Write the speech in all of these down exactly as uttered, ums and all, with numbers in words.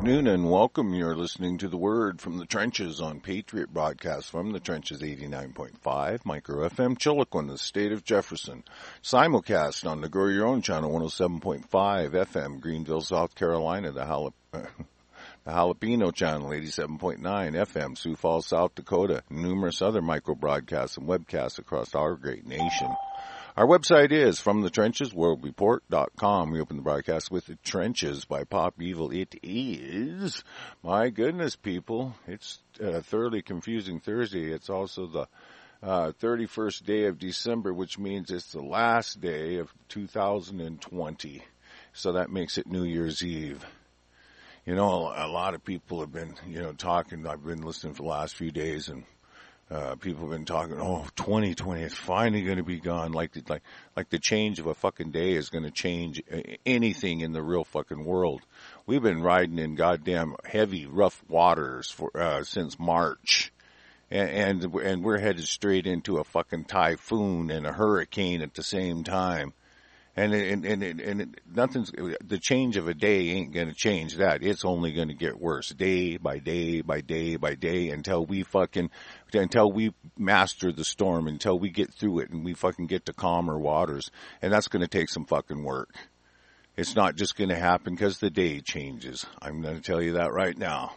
afternoon and welcome. You're listening to The Word from the Trenches on Patriot Broadcast from the Trenches eighty-nine point five, Micro F M, Chilliquin, the state of Jefferson. Simulcast on the Grow Your Own channel, one oh seven point five F M, Greenville, South Carolina, the, Jalap- the Jalapeno channel, eighty-seven point nine F M, Sioux Falls, South Dakota, numerous other micro broadcasts and webcasts across our great nation. Our website is from the trenches world report dot com. We open the broadcast with The Trenches by Pop Evil. It is, my goodness, people, it's a thoroughly confusing Thursday. It's also the uh, thirty-first day of December, which means it's the last day of two thousand twenty. So that makes it New Year's Eve. You know, a lot of people have been, you know, talking. I've been listening for the last few days, and Uh, people have been talking, oh, twenty twenty is finally going to be gone. Like, the, like, like the change of a fucking day is going to change anything in the real fucking world. We've been riding in goddamn heavy, rough waters for, uh, since March. And, and, and we're headed straight into a fucking typhoon and a hurricane at the same time. And, and, and, and, and nothing's, the change of a day ain't going to change that. It's only going to get worse day by day by day by day until we fucking, until we master the storm, until we get through it and we fucking get to calmer waters. And that's going to take some fucking work. It's not just going to happen because the day changes. I'm going to tell you that right now.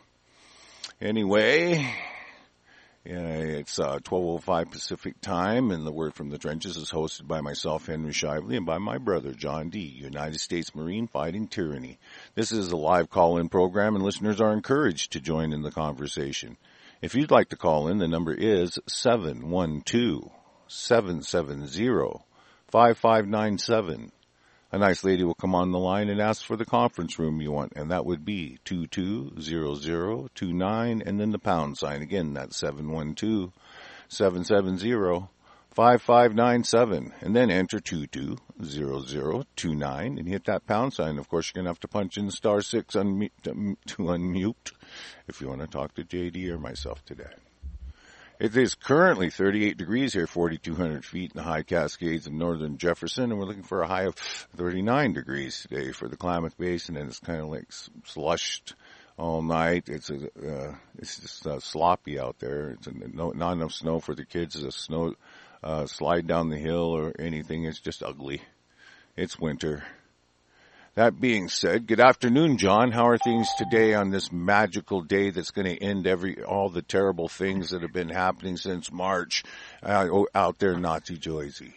Anyway, yeah, it's uh, twelve oh five Pacific time, and the Word from the Trenches is hosted by myself, Henry Shively, and by my brother, John D., United States Marine fighting tyranny. This is a live call-in program, and listeners are encouraged to join in the conversation. If you'd like to call in, the number is seven one two, seven seven zero, five five nine seven. A nice lady will come on the line and ask for the conference room you want, and that would be two two zero zero two nine, and then the pound sign. Again, that's seven one two, seven seven zero, five five nine seven, and then enter two two zero zero two nine and hit that pound sign. Of course, you're going to have to punch in star six unmute, to unmute if you want to talk to J D or myself today. It is currently thirty-eight degrees here, forty-two hundred feet in the high Cascades of northern Jefferson, and we're looking for a high of thirty-nine degrees today for the Klamath Basin, and it's kind of like slushed all night. It's a, uh, it's just uh, sloppy out there. It's a, no, not enough snow for the kids to snow uh, slide down the hill or anything. It's just ugly. It's winter. That being said, good afternoon, John. How are things today on this magical day that's going to end every all the terrible things that have been happening since March uh, out there in Nazi Jersey?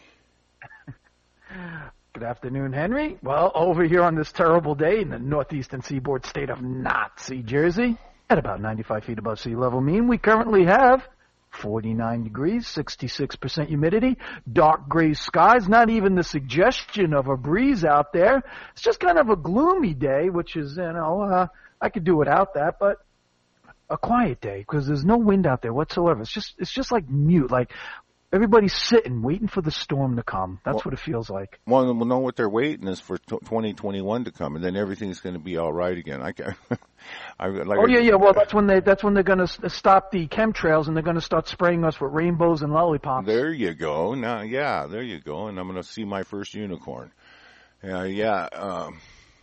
Good afternoon, Henry. Well, over here on this terrible day in the northeastern seaboard state of Nazi Jersey, at about ninety-five feet above sea level mean, we currently have forty-nine degrees, sixty-six percent humidity, dark gray skies, not even the suggestion of a breeze out there. It's just kind of a gloomy day, which is, you know, uh, I could do without that, but a quiet day because there's no wind out there whatsoever. It's just, it's just like mute, like everybody's sitting, waiting for the storm to come. That's well, what it feels like. Well, we'll know what they're waiting is for twenty twenty-one to come, and then everything's going to be all right again. I can I, like oh, yeah, yeah. Well, that's when, they, that's when they're going to stop the chemtrails, and they're going to start spraying us with rainbows and lollipops. There you go. Now, yeah, there you go. And I'm going to see my first unicorn. Uh, yeah, um,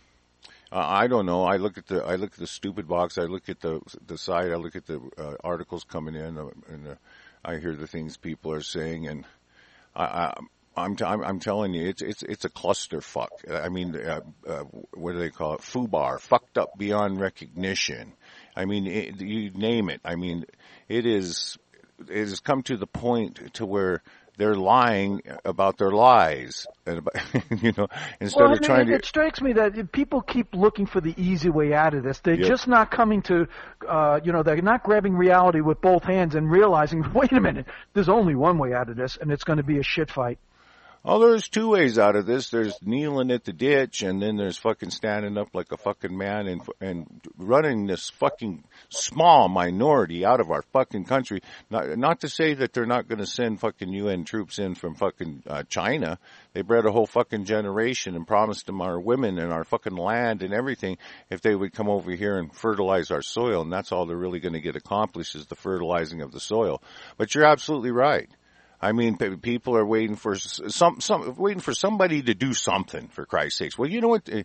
I don't know. I look at the I look at the stupid box. I look at the the site. I look at the uh, articles coming in, uh, and uh, I hear the things people are saying, and I, I, I'm, t- I'm I'm telling you, it's it's it's a clusterfuck. I mean, uh, uh, what do they call it? Fubar, fucked up beyond recognition. I mean, it, you name it. I mean, it is it has come to the point to where they're lying about their lies, and about, you know, instead well, of trying it, to. It strikes me that people keep looking for the easy way out of this. They're yep. just not coming to, uh, you know, they're not grabbing reality with both hands and realizing, wait a minute, there's only one way out of this, and it's going to be a shit fight. Oh, there's two ways out of this. There's kneeling at the ditch, and then there's fucking standing up like a fucking man and and running this fucking small minority out of our fucking country. Not, not to say that they're not going to send fucking U N troops in from fucking uh, China. They bred a whole fucking generation and promised them our women and our fucking land and everything if they would come over here and fertilize our soil, and that's all they're really going to get accomplished is the fertilizing of the soil. But you're absolutely right. I mean, people are waiting for some, some, waiting for somebody to do something, for Christ's sakes. Well, you know what?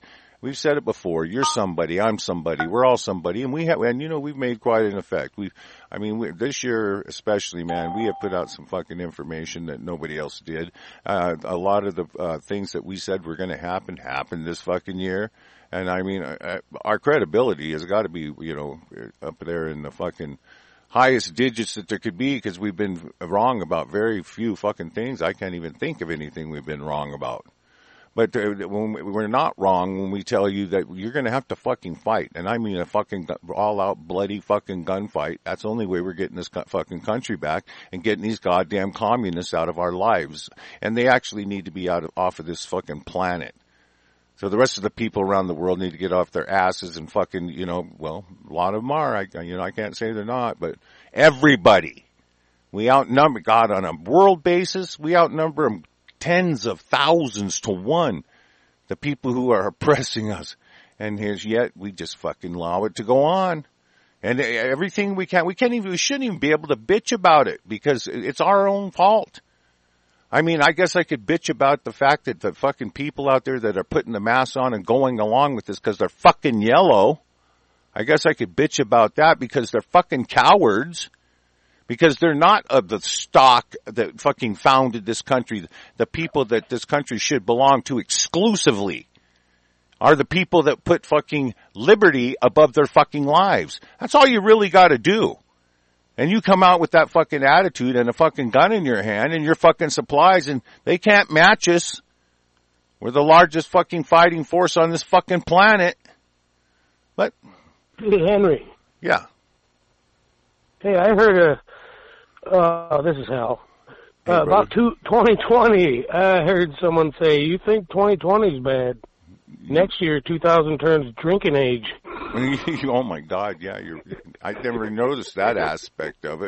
We've said it before. You're somebody. I'm somebody. We're all somebody. And we have, and you know, we've made quite an effect. We've, I mean, we, this year especially, man, we have put out some fucking information that nobody else did. Uh, a lot of the, uh, things that we said were going to happen, happened this fucking year. And I mean, uh, our credibility has got to be, you know, up there in the fucking highest digits that there could be, because we've been wrong about very few fucking things. I can't even think of anything we've been wrong about. But uh, when we, we're not wrong when we tell you that you're going to have to fucking fight. And I mean a fucking all-out bloody fucking gunfight. That's the only way we're getting this fucking country back and getting these goddamn communists out of our lives. And they actually need to be out of, off of this fucking planet. So the rest of the people around the world need to get off their asses and fucking, you know, well, a lot of them are. I, you know, I can't say they're not, but everybody. We outnumber, God, on a world basis, we outnumber them tens of thousands to one, the people who are oppressing us. And here's yet, we just fucking allow it to go on. And everything we can, we can't even, we shouldn't even be able to bitch about it, because it's our own fault. I mean, I guess I could bitch about the fact that the fucking people out there that are putting the mask on and going along with this because they're fucking yellow. I guess I could bitch about that because they're fucking cowards. Because they're not of the stock that fucking founded this country. The people that this country should belong to exclusively are the people that put fucking liberty above their fucking lives. That's all you really got to do. And you come out with that fucking attitude and a fucking gun in your hand and your fucking supplies, and they can't match us. We're the largest fucking fighting force on this fucking planet. But hey, Henry. Yeah. Hey, I heard a, uh, this is Hal. Hey, uh, about two, twenty twenty, I heard someone say, you think twenty twenty is bad? Next year, two thousand turns drinking age. Oh my God, yeah, you're, I never noticed that aspect of it.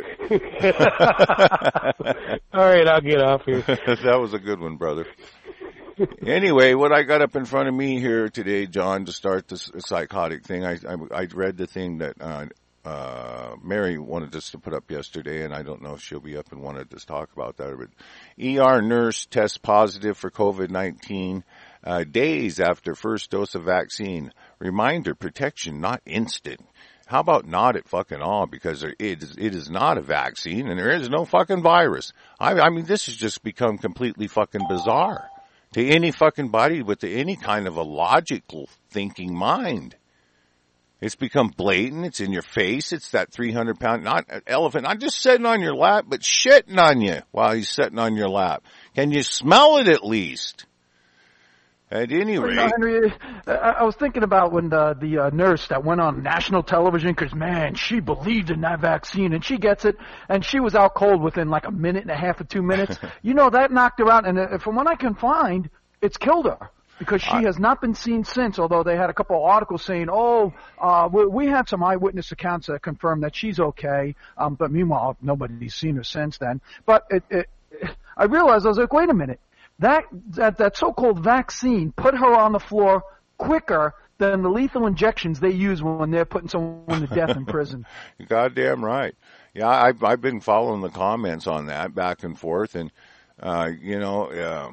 All right, I'll get off here. That was a good one, brother. Anyway, what I got up in front of me here today, John, to start this psychotic thing, I, I, I read the thing that, uh, Uh, Mary wanted us to put up yesterday, and I don't know if she'll be up and wanted us to talk about that. But E R nurse tests positive for COVID nineteen uh, days after first dose of vaccine. Reminder, protection, not instant. How about not at fucking all? Because there, it, is, it is not a vaccine, and there is no fucking virus. I, I mean, this has just become completely fucking bizarre to any fucking body with any kind of a logical thinking mind. It's become blatant. It's in your face. It's that three hundred pound, not elephant, not just sitting on your lap, but shitting on you while he's sitting on your lap. Can you smell it at least? At any rate. Well, you know, Henry, I, I was thinking about when the, the uh, nurse that went on national television, because, man, she believed in that vaccine, and she gets it, and she was out cold within like a minute and a half or two minutes. You know, that knocked her out, and uh, from what I can find, it's killed her. Because she has not been seen since, although they had a couple of articles saying, oh, uh, we, we had some eyewitness accounts that confirm that she's okay. Um, but meanwhile, nobody's seen her since then. But it, it, I realized, I was like, wait a minute. That, that, that so-called vaccine put her on the floor quicker than the lethal injections they use when they're putting someone to death in prison. You're goddamn right. Yeah, I've, I've been following the comments on that back and forth. And, uh, you know, uh,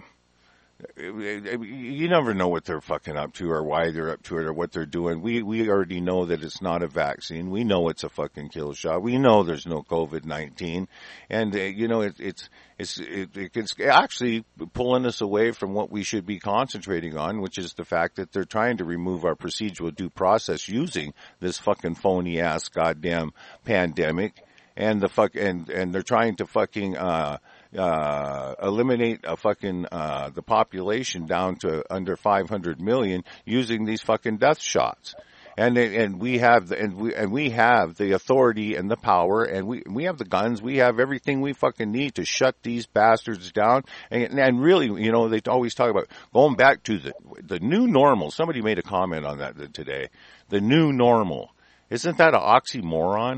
you never know what they're fucking up to or why they're up to it or what they're doing. We we already know that it's not a vaccine. We know it's a fucking kill shot. We know there's no COVID nineteen, and uh, you know it, it's it's it, it's actually pulling us away from what we should be concentrating on, which is the fact that they're trying to remove our procedural due process using this fucking phony ass goddamn pandemic, and the fuck and and they're trying to fucking uh uh eliminate a fucking uh the population down to under five hundred million using these fucking death shots. And and we have the, and we and we have the authority and the power, and we we have the guns, we have everything we fucking need to shut these bastards down. And and really, you know, they always talk about going back to the the new normal. Somebody made a comment on that today. The new normal. Isn't that an oxymoron?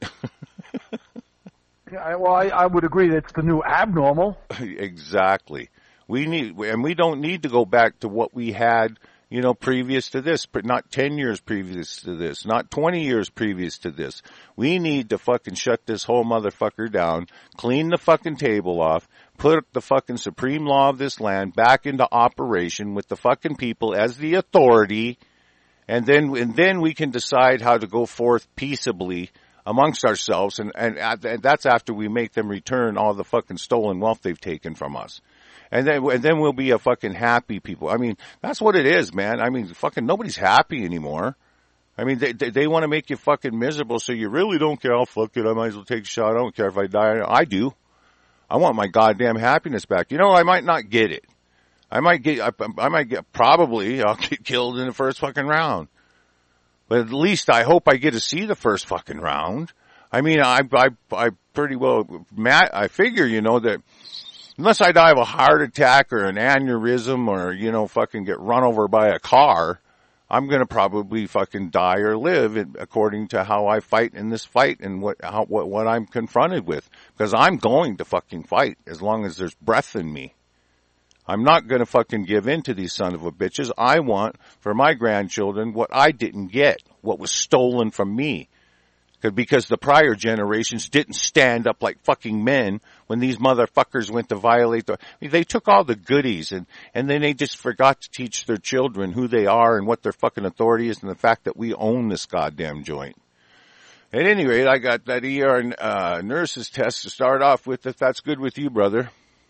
Yeah, well, I, I would agree that it's the new abnormal. Exactly. We need, and we don't need to go back to what we had, you know, previous to this, but not ten years previous to this, not twenty years previous to this. We need to fucking shut this whole motherfucker down, clean the fucking table off, put the fucking supreme law of this land back into operation with the fucking people as the authority, And then, and then we can decide how to go forth peaceably amongst ourselves, and, and, and that's after we make them return all the fucking stolen wealth they've taken from us. And then, and then we'll be a fucking happy people. I mean, that's what it is, man. I mean, fucking nobody's happy anymore. I mean, they, they, they want to make you fucking miserable, so you really don't care. Oh, fuck it, I might as well take a shot. I don't care if I die. I do. I want my goddamn happiness back. You know, I might not get it. I might get, I, I might get, probably I'll get killed in the first fucking round. But at least I hope I get to see the first fucking round. I mean, I, I, I pretty well, Matt, I figure, you know, that unless I die of a heart attack or an aneurysm or, you know, fucking get run over by a car, I'm going to probably fucking die or live according to how I fight in this fight and what, how, what, what I'm confronted with. Because I'm going to fucking fight as long as there's breath in me. I'm not going to fucking give in to these son of a bitches. I want for my grandchildren what I didn't get, what was stolen from me. Because the prior generations didn't stand up like fucking men when these motherfuckers went to violate the, I mean, they took all the goodies and, and then they just forgot to teach their children who they are and what their fucking authority is and the fact that we own this goddamn joint. At any rate, I got that E R uh, nurse's test to start off with, if that's good with you, brother.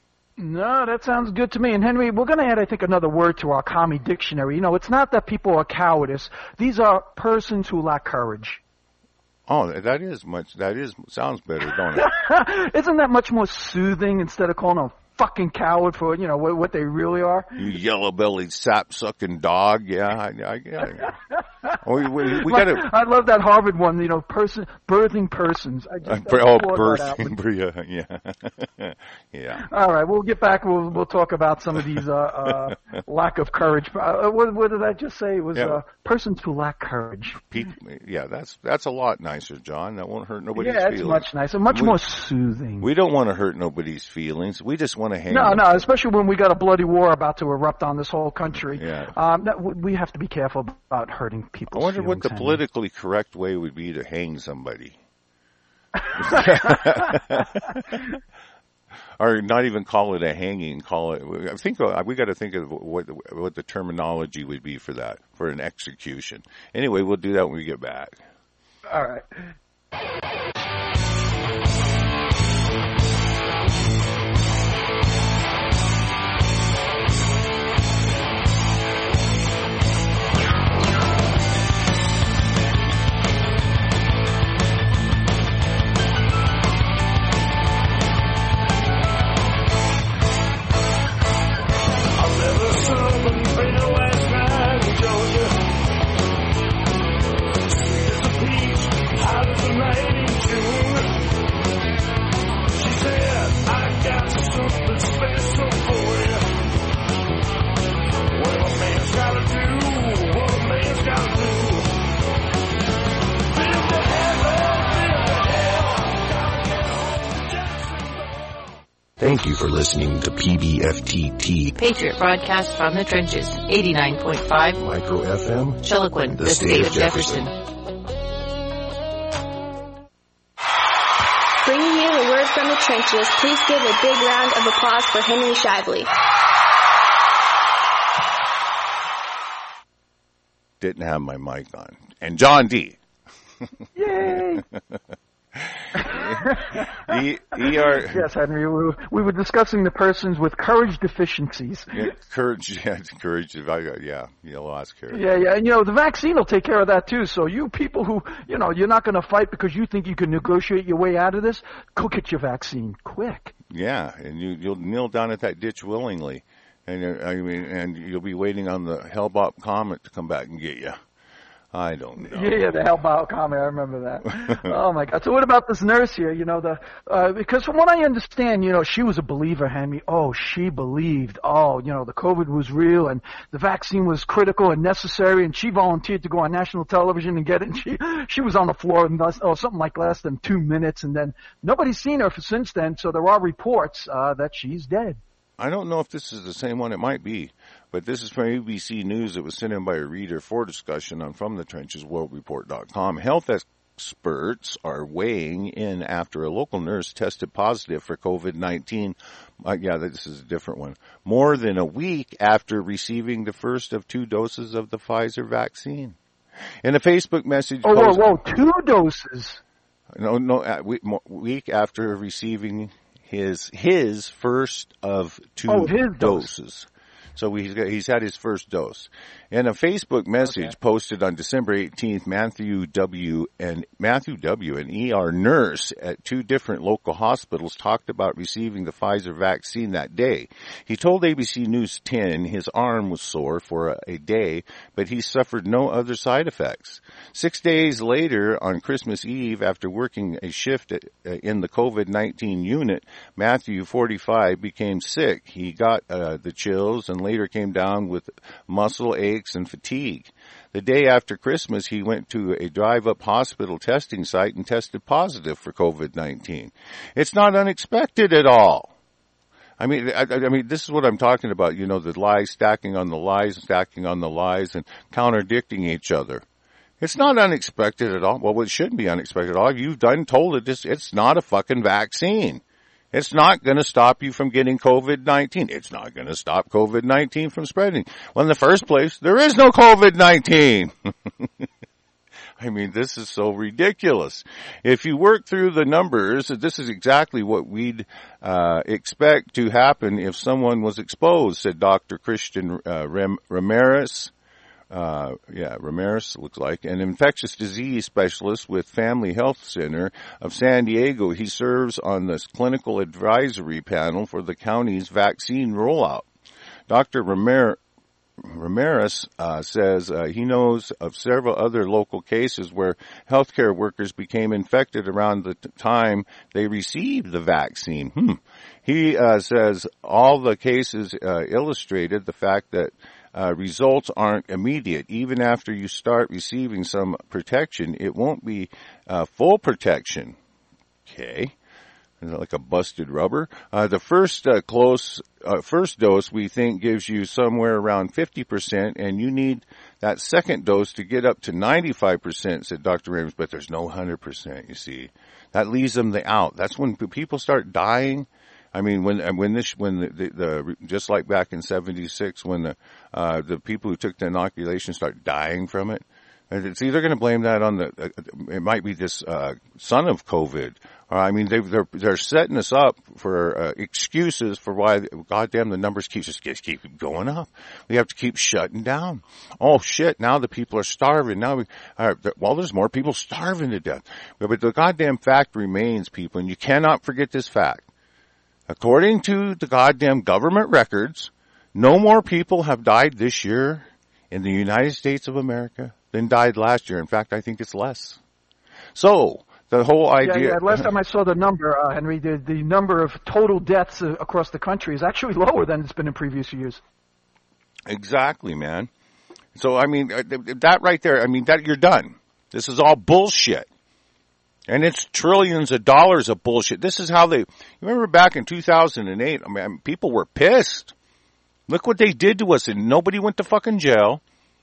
No, that sounds good to me. And Henry, we're going to add, I think, another word to our commie dictionary. You know, it's not that people are cowardice. These are persons who lack courage. Oh, that is much, that is, sounds better, don't it? Isn't that much more soothing instead of calling them a fucking coward for, you know, what, what they really are? You yellow-bellied, sap-sucking dog. Yeah, I, I, yeah. we, we, we gotta. I love that Harvard one, you know, person, birthing persons. I just, uh, oh, birthing, yeah. Yeah. All right, we'll get back, we'll, we'll talk about some of these, uh, uh, lack of courage. Uh, what, what did I just say? It was, yeah. uh, persons who lack courage. People, yeah, that's, that's a lot nicer, John. That won't hurt nobody's yeah, feelings. Yeah, it's much nicer, much we, more soothing. We don't want to hurt nobody's feelings. We just want to hang. No, no, especially when we got a bloody war about to erupt on this whole country. Yeah. Um, that, we have to be careful about hurting people's I wonder feelings, what the Henry. politically correct way would be to hang somebody. Or not even call it a hanging, call it, I think we got to think of what, what the terminology would be for that, for an execution. Anyway, we'll do that when we get back. All right. Thank you for listening to P B F T T, Patriot Broadcast from the Trenches, eighty-nine point five Micro F M, Chiloquin, the, the state, state of Jefferson. Jefferson. Bringing you the word from the trenches, please give a big round of applause for Henry Shively. Didn't have my mic on. And John D. Yay! e, e R Yes, Henry. We were, we were discussing the persons with courage deficiencies. Yeah, courage, yeah, courage. Yeah, you'll ask her. Yeah, yeah, and you know the vaccine will take care of that too. So you people who, you know, you're not going to fight because you think you can negotiate your way out of this, go get your vaccine quick. Yeah, and you you'll kneel down at that ditch willingly, and I mean, and you'll be waiting on the Hellbop Comet to come back and get you. I don't know. Yeah, yeah, the Hellbound comment. I remember that. Oh my God. So what about this nurse here? You know, the uh, because from what I understand, you know, she was a believer, Henry. Oh, she believed. Oh, you know, the COVID was real and the vaccine was critical and necessary, and she volunteered to go on national television and get it. And she she was on the floor in less, oh, something like less than two minutes, and then nobody's seen her for since then. So there are reports uh, that she's dead. I don't know if this is the same one. It might be. But this is from A B C News. It was sent in by a reader for discussion on From the Trenches World Report dot com. Health experts are weighing in after a local nurse tested positive for COVID nineteen. Uh, yeah, this is a different one. More than a week after receiving the first of two doses of the Pfizer vaccine. In a Facebook message Oh, post, whoa, whoa, two doses. no, no, a week, week after receiving his his first of two Oh, his dose. doses. So he's got, he's had his first dose. In a Facebook message Okay. posted on December eighteenth, Matthew W. and Matthew W. an E R nurse at two different local hospitals talked about receiving the Pfizer vaccine that day. He told A B C News ten his arm was sore for a, a day, but he suffered no other side effects. Six days later, on Christmas Eve, after working a shift at, uh, in the COVID nineteen unit, Matthew, forty-five, became sick. He got uh, the chills and later came down with muscle aches and fatigue. The day after Christmas, he went to a drive-up hospital testing site and tested positive for COVID nineteen. It's not unexpected at all. I mean, I, I mean, this is what I'm talking about. You know, the lies stacking on the lies, stacking on the lies, and contradicting each other. It's not unexpected at all. Well, it shouldn't be unexpected at all. You've done told it this. It's not a fucking vaccine. It's not going to stop you from getting COVID nineteen. It's not going to stop COVID nineteen from spreading. Well, in the first place, there is no COVID nineteen. I mean, this is so ridiculous. If you work through the numbers, this is exactly what we'd uh, expect to happen if someone was exposed, said Doctor Christian uh, Ram- Ramirez. Uh, yeah, Ramirez looks like, an infectious disease specialist with Family Health Center of San Diego. He serves on the clinical advisory panel for the county's vaccine rollout. Doctor Ramirez Ramirez uh, says uh, he knows of several other local cases where healthcare workers became infected around the t- time they received the vaccine. Hmm. He uh, says all the cases uh, illustrated the fact that Uh, results aren't immediate. Even after you start receiving some protection, it won't be uh, full protection. Okay. Like a busted rubber. Uh, the first uh, close, uh, first dose we think gives you somewhere around fifty percent, and you need that second dose to get up to ninety-five percent, said Doctor Ramirez, but there's no one hundred percent, you see. That leaves them the out. That's when people start dying. I mean, when when this when the, the, the just like back in seventy-six, when the uh, the people who took the inoculation start dying from it, it's either going to blame that on the uh, it might be this uh, son of COVID, or I mean they they're they're setting us up for uh, excuses for why goddamn the numbers keep just keep going up. We have to keep shutting down. Oh shit! Now the people are starving. Now we uh, well, there's more people starving to death. But the goddamn fact remains, people, and you cannot forget this fact. According to the goddamn government records, no more people have died this year in the United States of America than died last year. In fact, I think it's less. So, the whole idea... Yeah, yeah. Last time I saw the number, uh, Henry, the, the number of total deaths uh, across the country is actually lower than it's been in previous years. Exactly, man. So, I mean, that right there, I mean, that you're done. This is all bullshit. And it's trillions of dollars of bullshit. This is how they, you remember back in two thousand eight, I mean, people were pissed. Look what they did to us, and nobody went to fucking jail.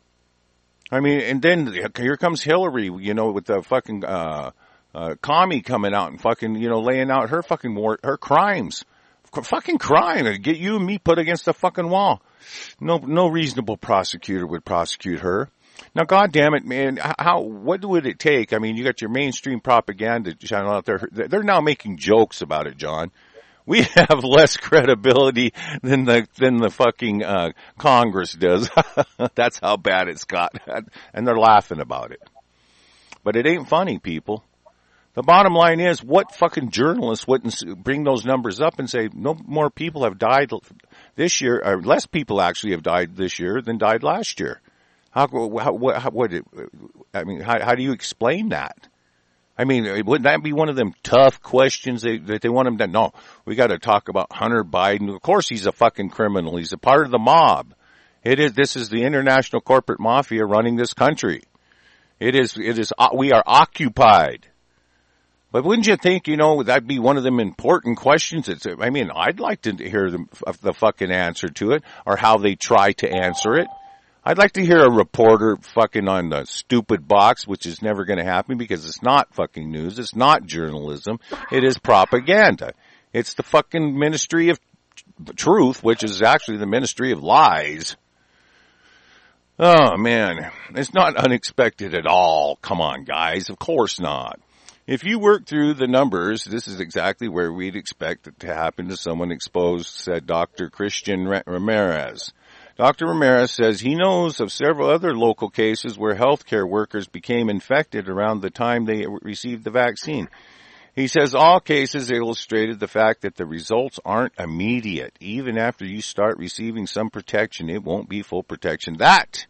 I mean, and then here comes Hillary, you know, with the fucking, uh, uh, commie coming out and fucking, you know, laying out her fucking war, her crimes. Fucking crime. Get you and me put against the fucking wall. No, no reasonable prosecutor would prosecute her. Now, God damn it, man, how, what would it take? I mean, you got your mainstream propaganda channel out there. They're now making jokes about it, John. We have less credibility than the, than the fucking, uh, Congress does. That's how bad it's got. And they're laughing about it. But it ain't funny, people. The bottom line is, what fucking journalists wouldn't bring those numbers up and say, no more people have died this year, or less people actually have died this year than died last year? How, how, what, how, what it, I mean, how, how do you explain that? I mean, wouldn't that be one of them tough questions they, that they want them to, no, we got to talk about Hunter Biden. Of course he's a fucking criminal. He's a part of the mob. It is, this is the international corporate mafia running this country. It is, it is, we are occupied. But wouldn't you think, you know, that'd be one of them important questions? It's, I mean, I'd like to hear the, the fucking answer to it, or how they try to answer it. I'd like to hear a reporter fucking on the stupid box, which is never going to happen because it's not fucking news. It's not journalism. It is propaganda. It's the fucking Ministry of Truth, which is actually the Ministry of Lies. Oh, man. It's not unexpected at all. Come on, guys. Of course not. If you work through the numbers, this is exactly where we'd expect it to happen to someone exposed, said Doctor Christian Ramirez. Doctor Ramirez says he knows of several other local cases where healthcare workers became infected around the time they received the vaccine. He says all cases illustrated the fact that the results aren't immediate. Even after you start receiving some protection, it won't be full protection. That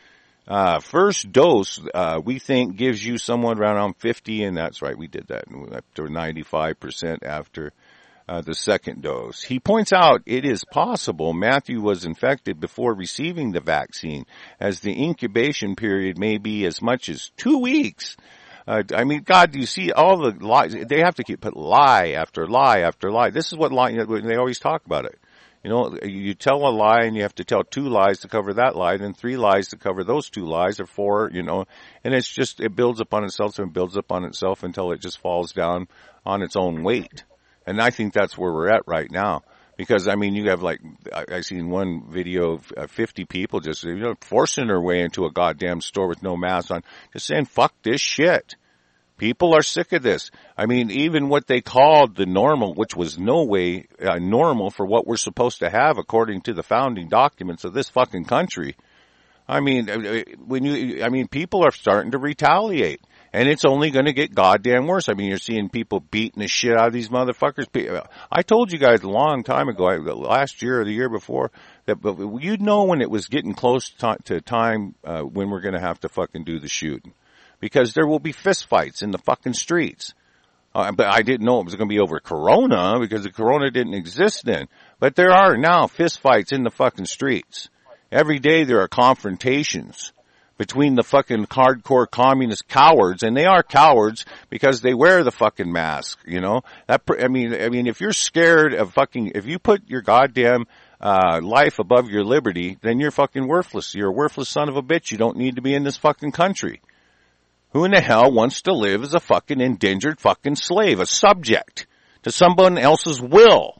uh first dose, uh we think gives you somewhat around fifty, and that's right, we did that, up to ninety-five percent after uh the second dose. He points out it is possible Matthew was infected before receiving the vaccine, as the incubation period may be as much as two weeks. Uh, I mean, God, do you see all the lies? They have to keep put lie after lie after lie. This is what lie, they always talk about it. You know, you tell a lie and you have to tell two lies to cover that lie, then three lies to cover those two lies, or four, you know, and it's just, it builds upon itself and builds upon itself until it just falls down on its own weight. And I think that's where we're at right now. Because, I mean, you have like, I, I seen one video of uh, fifty people just, you know, forcing their way into a goddamn store with no mask on, just saying, fuck this shit. People are sick of this. I mean, even what they called the normal, which was no way uh, normal for what we're supposed to have according to the founding documents of this fucking country. I mean, when you, I mean, people are starting to retaliate, and it's only going to get goddamn worse. I mean, you're seeing people beating the shit out of these motherfuckers. I told you guys a long time ago, last year or the year before, that you'd know when it was getting close to time uh, when we're going to have to fucking do the shooting. Because there will be fist fights in the fucking streets. Uh, but I didn't know it was going to be over Corona, because the Corona didn't exist then. But there are now fist fights in the fucking streets. Every day there are confrontations between the fucking hardcore communist cowards, and they are cowards because they wear the fucking mask, you know? That, I mean, I mean, if you're scared of fucking, if you put your goddamn uh life above your liberty, then you're fucking worthless. You're a worthless son of a bitch. You don't need to be in this fucking country. Who in the hell wants to live as a fucking indentured fucking slave, a subject to someone else's will?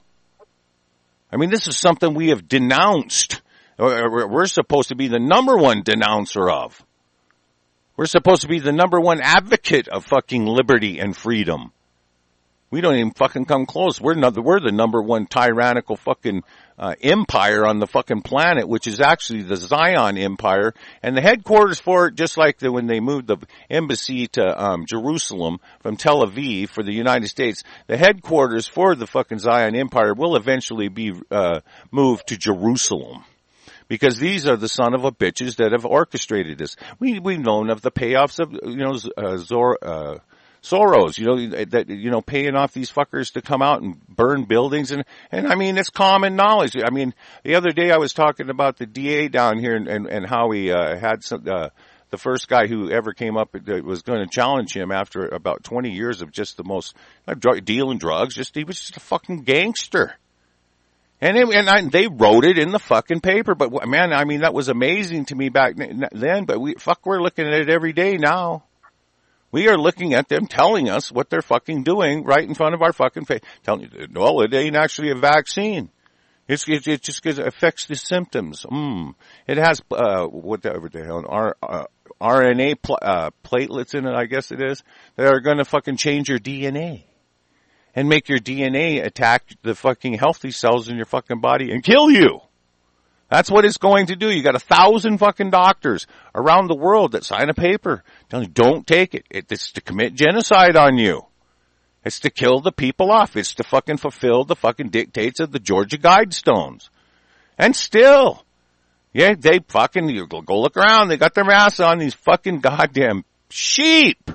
I mean, this is something we have denounced. We're supposed to be the number one denouncer of. We're supposed to be the number one advocate of fucking liberty and freedom. We don't even fucking come close. We're not, we're the number one tyrannical fucking uh, empire on the fucking planet, which is actually the Zion Empire, and the headquarters for it, just like the, when they moved the embassy to um, Jerusalem from Tel Aviv for the United States, the headquarters for the fucking Zion Empire will eventually be uh, moved to Jerusalem. Because these are the son of a bitches that have orchestrated this. We, we've known of the payoffs of, you know, uh, Zor, uh, Soros, you know, that, you know, paying off these fuckers to come out and burn buildings. And, and I mean, it's common knowledge. I mean, the other day I was talking about the D A down here and, and, and how he, uh, had some, uh, the first guy who ever came up that was going to challenge him after about twenty years of just the most, uh, drug, dealing drugs, just, he was just a fucking gangster. And, it, and I, they wrote it in the fucking paper. But man, I mean, that was amazing to me back then, but we, fuck, we're looking at it every day now. We are looking at them telling us what they're fucking doing right in front of our fucking face. Telling you, well, it ain't actually a vaccine. It's, it, it just affects the symptoms. Mm. It has, uh, whatever the hell, R, uh, R N A pl- uh, platelets in it, I guess it is, that are gonna fucking change your D N A. And make your D N A attack the fucking healthy cells in your fucking body and kill you. That's what it's going to do. You got a thousand fucking doctors around the world that sign a paper telling you don't take it. It's to commit genocide on you. It's to kill the people off. It's to fucking fulfill the fucking dictates of the Georgia Guidestones. And still, yeah, they fucking, you go look around. They got their masks on, these fucking goddamn sheep.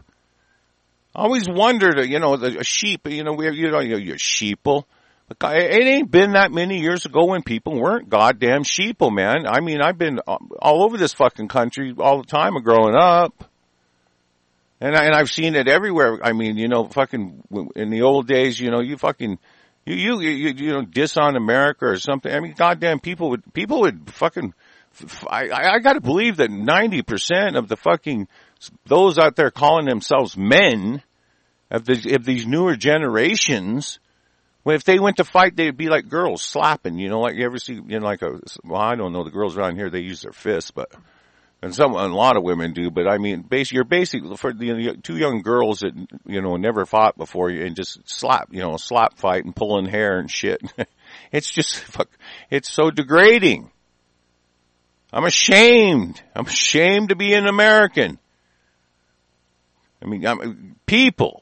I always wondered, you know, a sheep, you know, we're, you know, you're sheeple. It ain't been that many years ago when people weren't goddamn sheeple, man. I mean, I've been all over this fucking country all the time of growing up. And, I, and I've seen it everywhere. I mean, you know, fucking, in the old days, you know, you fucking, you, you, you, you know, diss on America or something. I mean, goddamn, people would, people would fucking, I, I gotta believe that ninety percent of the fucking, those out there calling themselves men, of the, of these newer generations, well, if they went to fight, they'd be like girls slapping, you know, like you ever see, you know, like a, well, I don't know, the girls around here, they use their fists, but And some, a lot of women do, but I mean, basically, you're basically, for the two young girls that, you know, never fought before you and just slap, you know, slap fight and pulling hair and shit. It's just, fuck, it's so degrading. I'm ashamed. I'm ashamed to be an American. I mean, I'm, people.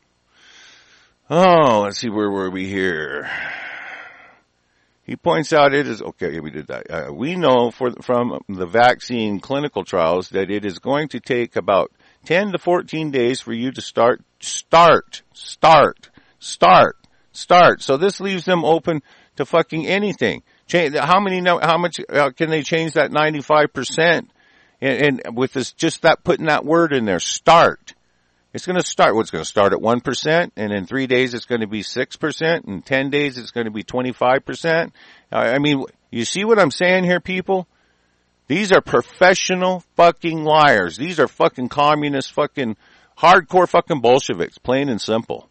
Oh, let's see, where were we here? He points out it is, okay, we did that. Uh, we know for, from the vaccine clinical trials that it is going to take about ten to fourteen days for you to start, start, start, start, start. So this leaves them open to fucking anything. Change, how many, how much uh, can they change that ninety-five percent? And, and with this, just that, putting that word in there, start. It's going to start, what's going to start at one percent, and in three days it's going to be six percent, in ten days it's going to be twenty-five percent. I mean, you see what I'm saying here, people? These are professional fucking liars. These are fucking communist fucking, hardcore fucking Bolsheviks, plain and simple.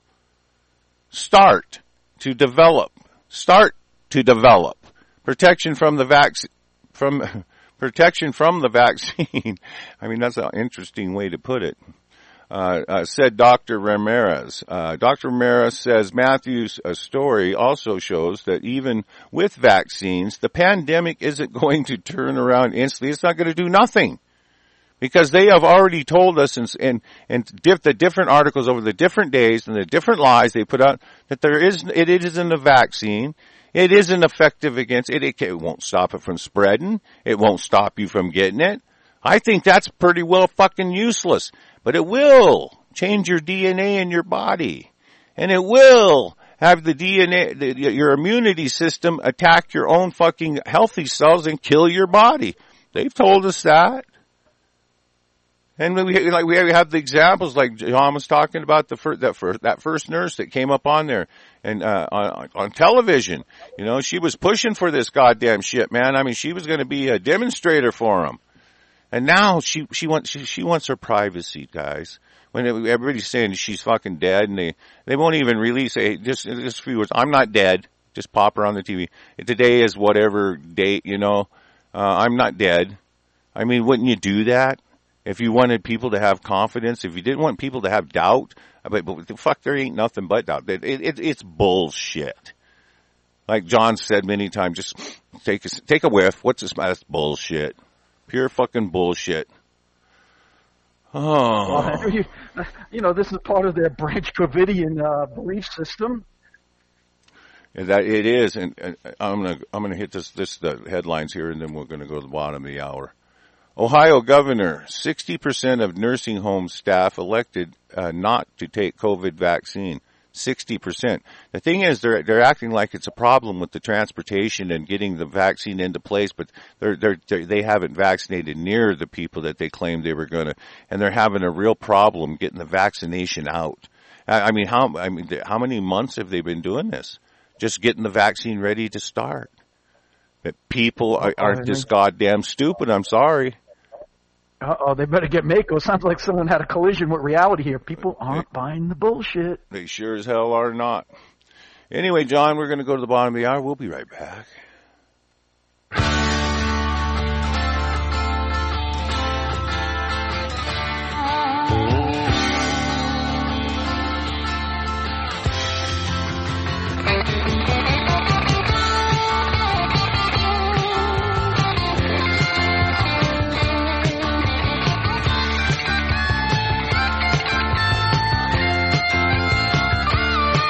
Start to develop. Start to develop. Protection from the vaccine, from, protection from the vaccine. I mean, that's an interesting way to put it. Uh, uh, said Doctor Ramirez. Uh, Doctor Ramirez says Matthew's uh, story also shows that even with vaccines, the pandemic isn't going to turn around instantly. It's not going to do nothing. Because they have already told us in, in, in diff, the different articles over the different days and the different lies they put out that there is, it, it isn't a vaccine. It isn't effective against it. It, it won't stop it from spreading. It won't stop you from getting it. I think that's pretty well fucking useless. But it will change your D N A in your body. And it will have the D N A, the, your immunity system attack your own fucking healthy cells and kill your body. They've told us that. And we, like, we have the examples like John was talking about, the first, that, first, that first nurse that came up on there and, uh, on, on television. You know, she was pushing for this goddamn shit, man. I mean, she was going to be a demonstrator for them. And now she she wants she, she wants her privacy, guys. When it, everybody's saying she's fucking dead, and they they won't even release a just just a few words. I'm not dead. Just pop her on the T V. Today is whatever date, you know. Uh, I'm not dead. I mean, wouldn't you do that if you wanted people to have confidence? If you didn't want people to have doubt, but, but fuck, there ain't nothing but doubt. It, it, it's bullshit. Like John said many times, just take a, take a whiff. What's this? That's bullshit. Pure fucking bullshit. Oh. Well, you, you know, this is part of their Branch Covidian uh, belief system. Yeah, that it is, and, and I'm gonna I'm gonna hit this this the headlines here, and then we're gonna go to the bottom of the hour. Ohio governor: sixty percent of nursing home staff elected uh, not to take COVID vaccine. sixty percent. The thing is, they're they're acting like it's a problem with the transportation and getting the vaccine into place, but they're they're, they're they haven't vaccinated near the people that they claimed they were going to, and they're having a real problem getting the vaccination out. I, I mean, how I mean, how many months have they been doing this? Just getting the vaccine ready to start. But people are, aren't this goddamn stupid. I'm sorry. Uh-oh, they better get Mako. Sounds like someone had a collision with reality here. People aren't buying the bullshit. They sure as hell are not. Anyway, John, we're going to go to the bottom of the hour. We'll be right back.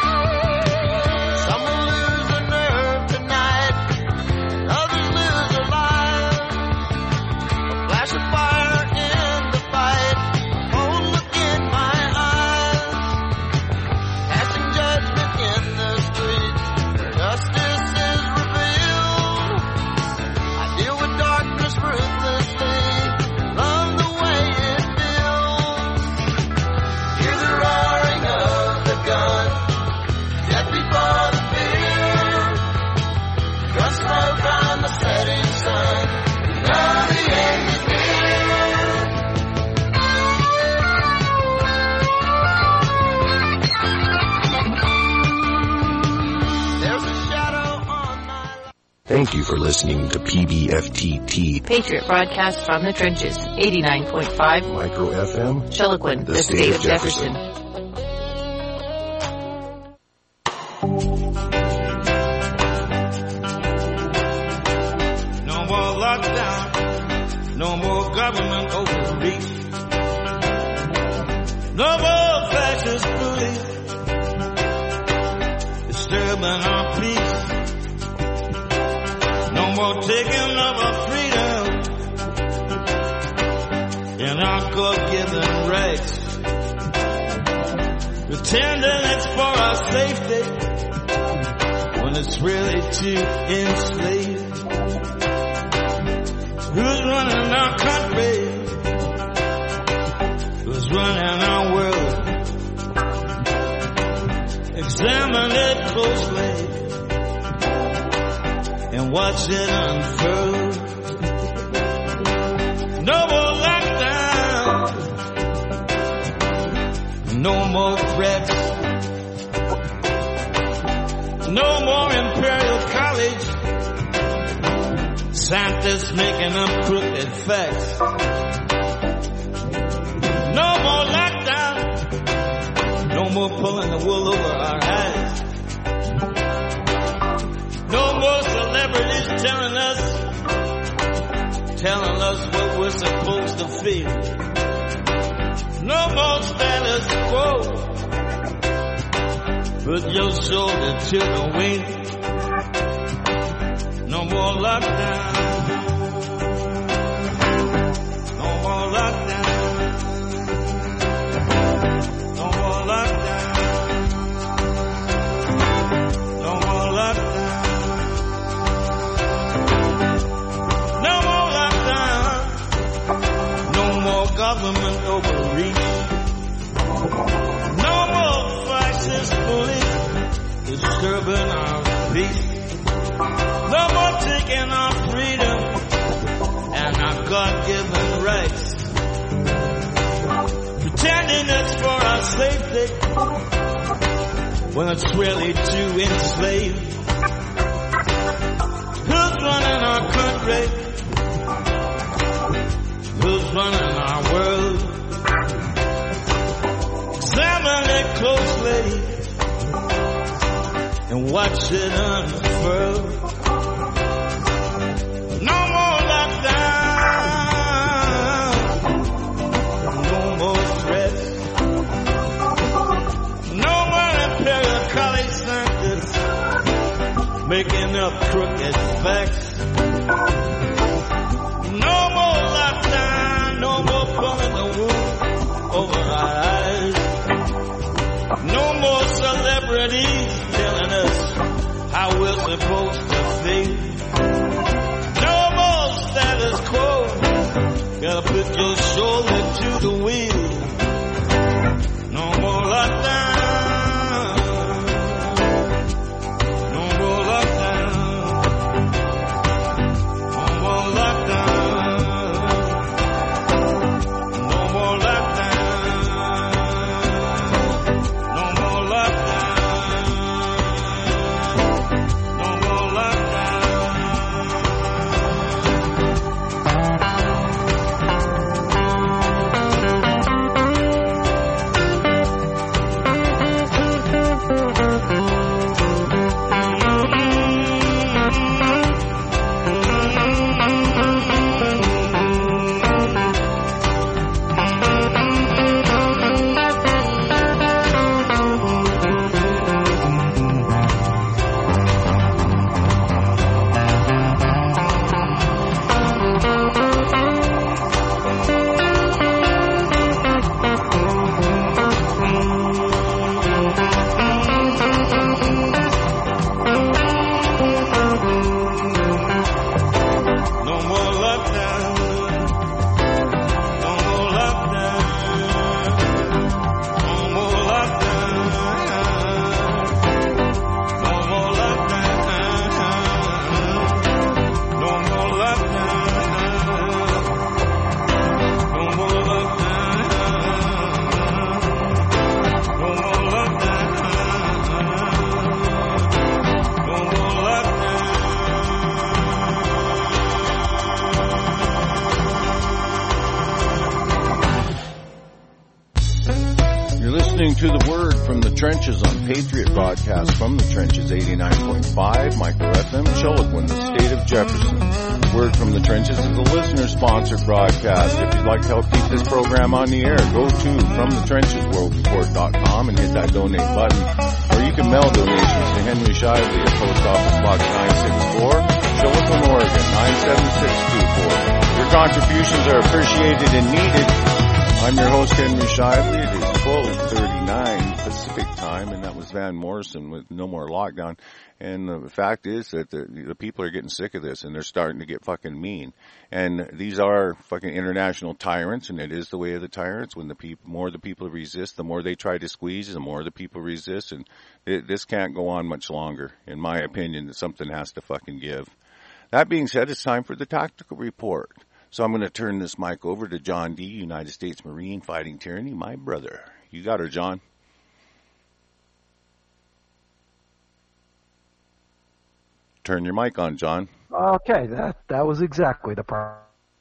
Some will lose their nerve tonight, others lose their Thank you for listening to P B F T T. Patriot broadcast from the trenches. eighty-nine point five. Micro F M. Chiloquin, the, the state, state of Jefferson. Jefferson. No more lockdown. No more government overreach. No more fascist bullies disturbing our peace. No more taking of our freedom and our God-given rights. Pretending it's for our safety when it's really to enslave. Who's running our country? Who's running our world? Examine it closely and watch it unfurl. No more lockdown, no more threats, no more Imperial College, scientists making up crooked facts. No more lockdown, no more pulling the wool over our eyes. No more celebrities telling us, telling us what we're supposed to feel. No more status quo. Put your shoulder to the wind. No more lockdown. No more lockdown. No more lockdown. No more lockdown. No more lockdown. No more government overreach. No more fascist bullies disturbing our peace. No more taking our freedom and our God-given rights. Pretending it's for our safety when it's really to enslave. Who's running our country? Who's running our world? Examine it closely and watch it unfurl. No more lockdown, no more threats, no more Imperial College scientists making up crooked facts. No more lockdown, no more pulling the wool over our eyes. No more celebrities telling us how we're supposed to think. No more status quo. Gotta put your shoulder to the wheel. No more lockdown. No more lockdown. No more lockdown. No more lockdown. No more lockdown. No more lockdown. Word from the Trenches on Patriot Broadcast from the Trenches eighty-nine point five, Micro F M, Chiloquin, the state of Jefferson. Word from the Trenches is a listener-sponsored broadcast. If you'd like to help keep this program on the air, go to from the trenches world report dot com and hit that donate button. Or you can mail donations to Henry Shively at Post Office Box nine sixty-four, Chiloquin, Oregon nine seven six two four. Your contributions are appreciated and needed. I'm your host, Henry Shively. It is twelve thirty-nine Pacific time, and that was Van Morrison with No More Lockdown. And the fact is that the, the people are getting sick of this, and they're starting to get fucking mean. And these are fucking international tyrants, and it is the way of the tyrants. When the people, more the people resist, the more they try to squeeze, the more the people resist. And it, this can't go on much longer, in my opinion. Something has to fucking give. That being said, it's time for the tactical report. So I'm going to turn this mic over to John D., United States Marine fighting tyranny, my brother. You got her, John. Turn your mic on, John. Okay, that that was exactly the problem.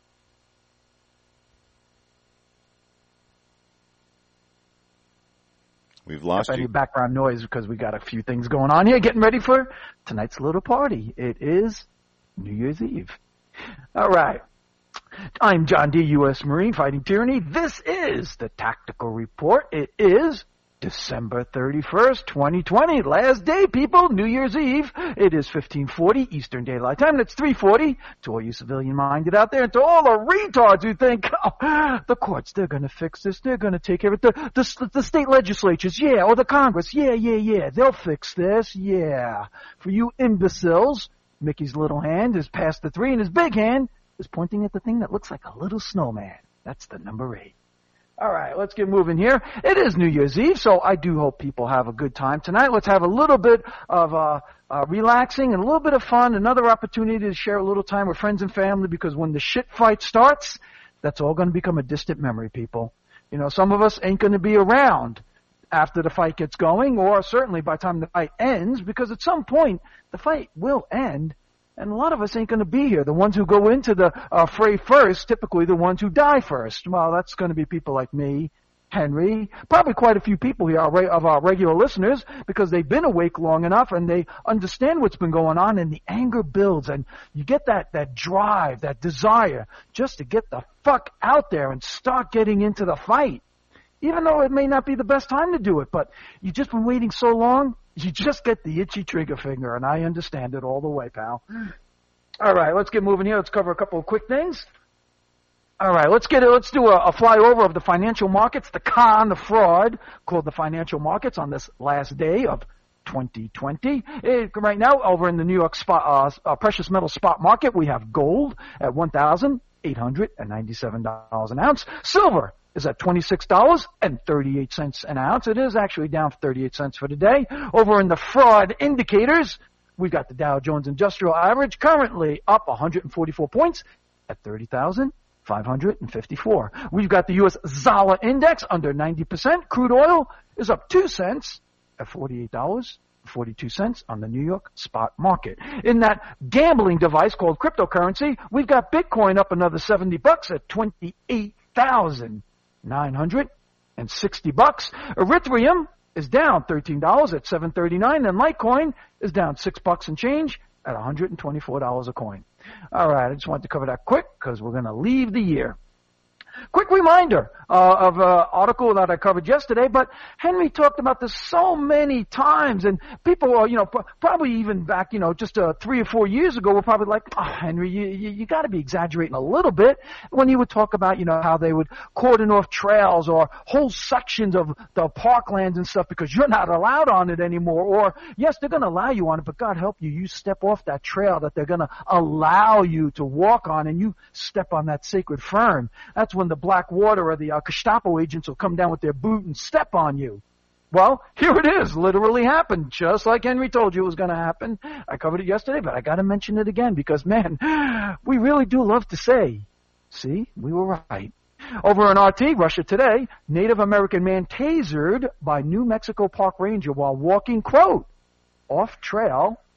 We've lost any you. background noise because we got a few things going on here, getting ready for tonight's little party. It is New Year's Eve. All right. I'm John D., U S Marine fighting tyranny. This is the Tactical Report. It is December thirty-first, twenty twenty. Last day, people. New Year's Eve. It is fifteen forty Eastern Daylight Time. That's three forty to all you civilian-minded out there and to all the retards who think, oh, the courts, they're going to fix this. They're going to take care of it. The, the, the state legislatures, yeah, or the Congress, yeah, yeah, yeah. They'll fix this, yeah. For you imbeciles, Mickey's little hand is past the three and his big hand is pointing at the thing that looks like a little snowman. That's the number eight. All right, let's get moving here. It is New Year's Eve, so I do hope people have a good time tonight. Let's have a little bit of uh, uh, relaxing and a little bit of fun, another opportunity to share a little time with friends and family, because when the shit fight starts, that's all going to become a distant memory, people. You know, some of us ain't going to be around after the fight gets going, or certainly by the time the fight ends, because at some point the fight will end. And a lot of us ain't going to be here. The ones who go into the uh, fray first, typically the ones who die first. Well, that's going to be people like me, Henry, probably quite a few people here of our regular listeners, because they've been awake long enough and they understand what's been going on, and the anger builds, and you get that, that drive, that desire just to get the fuck out there and start getting into the fight. Even though it may not be the best time to do it, but you've just been waiting so long, you just get the itchy trigger finger, and I understand it all the way, pal. All right, let's get moving here. Let's cover a couple of quick things. All right, let's get it. Let's do a, a flyover of the financial markets, the con, the fraud, called the financial markets on this last day of twenty twenty. It, right now, over in the New York spot, uh, uh, precious metal spot market, we have gold at one thousand eight hundred ninety-seven dollars an ounce. Silver is at twenty-six dollars and thirty-eight cents an ounce. It is actually down thirty-eight cents for today. Over in the fraud indicators, we've got the Dow Jones Industrial Average currently up one hundred forty-four points at thirty thousand five hundred fifty-four. We've got the U S Zala Index under ninety percent. Crude oil is up two cents at forty-eight dollars and forty-two cents on the New York spot market. In that gambling device called cryptocurrency, we've got Bitcoin up another seventy bucks at twenty-eight thousand nine hundred sixty bucks. Ethereum is down thirteen dollars at seven thirty-nine, and Litecoin is down six bucks and change at one hundred twenty-four dollars a coin. All right, I just wanted to cover that quick because we're going to leave the year. Quick reminder uh, of an article that I covered yesterday, but Henry talked about this so many times, and people are, you know, p- probably even back, you know, just uh, three or four years ago were probably like, oh, Henry, you, you, you got to be exaggerating a little bit when he would talk about, you know, how they would cordon off trails or whole sections of the parklands and stuff because you're not allowed on it anymore. Or, yes, they're going to allow you on it, but God help you, you step off that trail that they're going to allow you to walk on, and you step on that sacred fern. That's when the Black Water or the uh, Gestapo agents will come down with their boot and step on you. Well, here it is. Literally happened, just like Henry told you it was going to happen. I covered it yesterday, but I got to mention it again because, man, we really do love to say, see, we were right. Over in R T, Russia Today, Native American man tasered by New Mexico Park Ranger while walking, quote, off trail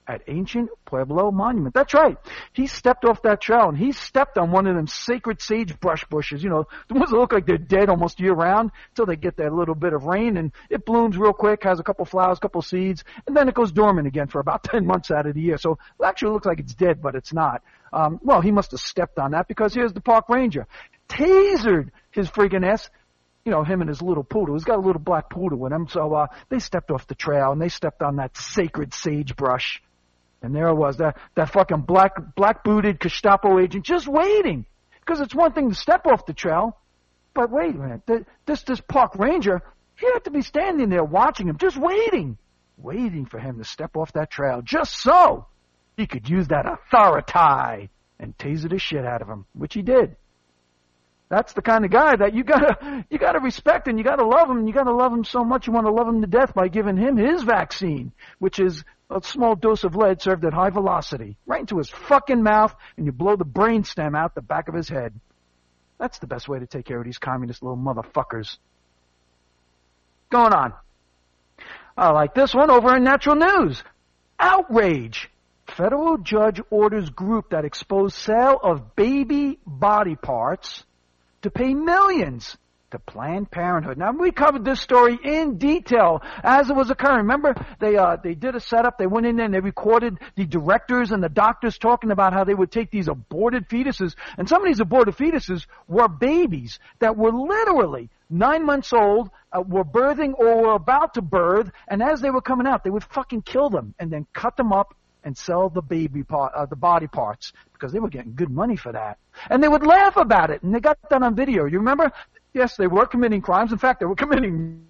at Ancient Pueblo Monument. That's right. He stepped off that trail, and he stepped on one of them sacred sagebrush bushes, you know, the ones that look like they're dead almost year-round until they get that little bit of rain, and it blooms real quick, has a couple flowers, a couple seeds, and then it goes dormant again for about ten months out of the year. So it actually looks like it's dead, but it's not. Um, well, he must have stepped on that because here's the park ranger. Tasered his friggin' ass. You know, him and his little poodle. He's got a little black poodle with him. So uh, they stepped off the trail, and they stepped on that sacred sagebrush. And there it was, that, that fucking black, black-booted Gestapo agent just waiting. Because it's one thing to step off the trail, but wait a minute. The, this, this park ranger, he had to be standing there watching him, just waiting. Waiting for him to step off that trail, just so he could use that authority and taser the shit out of him, which he did. That's the kind of guy that you gotta, you gotta respect, and you gotta love him, and you gotta love him so much you want to love him to death by giving him his vaccine, which is a small dose of lead served at high velocity, right into his fucking mouth, and you blow the brainstem out the back of his head. That's the best way to take care of these communist little motherfuckers. Going on. I like this one over in Natural News. Outrage. Federal judge orders group that exposed sale of baby body parts to pay millions to Planned Parenthood. Now, we covered this story in detail as it was occurring. Remember, they uh, they did a setup. They went in there and they recorded the directors and the doctors talking about how they would take these aborted fetuses. And some of these aborted fetuses were babies that were literally nine months old, uh, were birthing or were about to birth. And as they were coming out, they would fucking kill them and then cut them up and sell the baby part, uh, the body parts, because they were getting good money for that. And they would laugh about it, and they got that on video. You remember? Yes, they were committing crimes. In fact, they were committing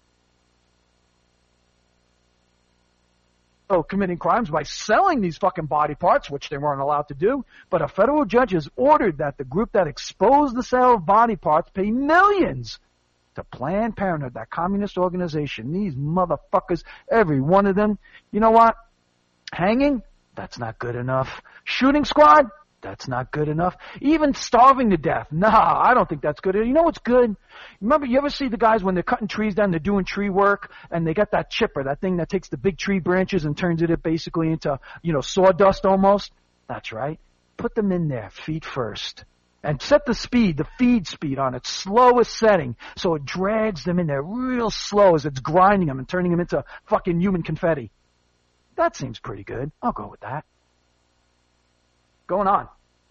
oh, committing crimes by selling these fucking body parts, which they weren't allowed to do. But a federal judge has ordered that the group that exposed the sale of body parts pay millions to Planned Parenthood, that communist organization. These motherfuckers, every one of them. You know what? Hanging? That's not good enough. Shooting squad? That's not good enough. Even starving to death? Nah, I don't think that's good. You know what's good? Remember, you ever see the guys when they're cutting trees down, they're doing tree work, and they got that chipper, that thing that takes the big tree branches and turns it basically into, you know, sawdust almost? That's right. Put them in there, feet first. And set the speed, the feed speed on its slowest setting, so it drags them in there real slow as it's grinding them and turning them into fucking human confetti. That seems pretty good. I'll go with that. Going on.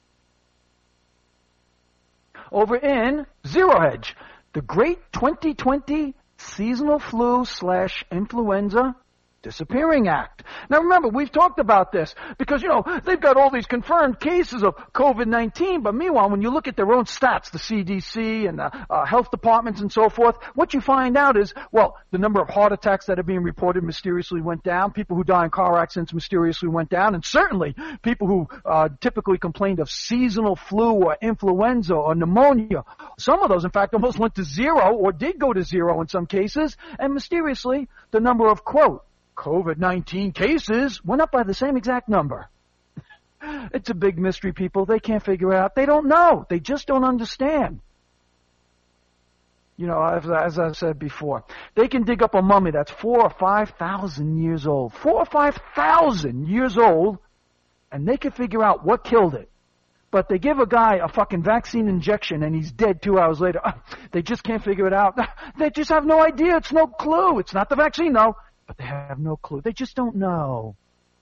Over in Zero Hedge, the great twenty twenty seasonal flu slash influenza disappearing act. Now remember, we've talked about this because, you know, they've got all these confirmed cases of COVID nineteen, but meanwhile, when you look at their own stats, the C D C and the uh, health departments and so forth, what you find out is, well, the number of heart attacks that are being reported mysteriously went down, people who die in car accidents mysteriously went down, and certainly people who uh, typically complained of seasonal flu or influenza or pneumonia, some of those, in fact, almost went to zero or did go to zero in some cases, and mysteriously, the number of, quote, COVID nineteen cases went up by the same exact number. It's a big mystery, people. They can't figure it out. They don't know. They just don't understand. You know, as, as I said before, they can dig up a mummy that's four or five thousand years old. Four or five thousand years old, and they can figure out what killed it. But they give a guy a fucking vaccine injection and he's dead two hours later. They just can't figure it out. They just have no idea. It's no clue. It's not the vaccine, though. But they have no clue. They just don't know.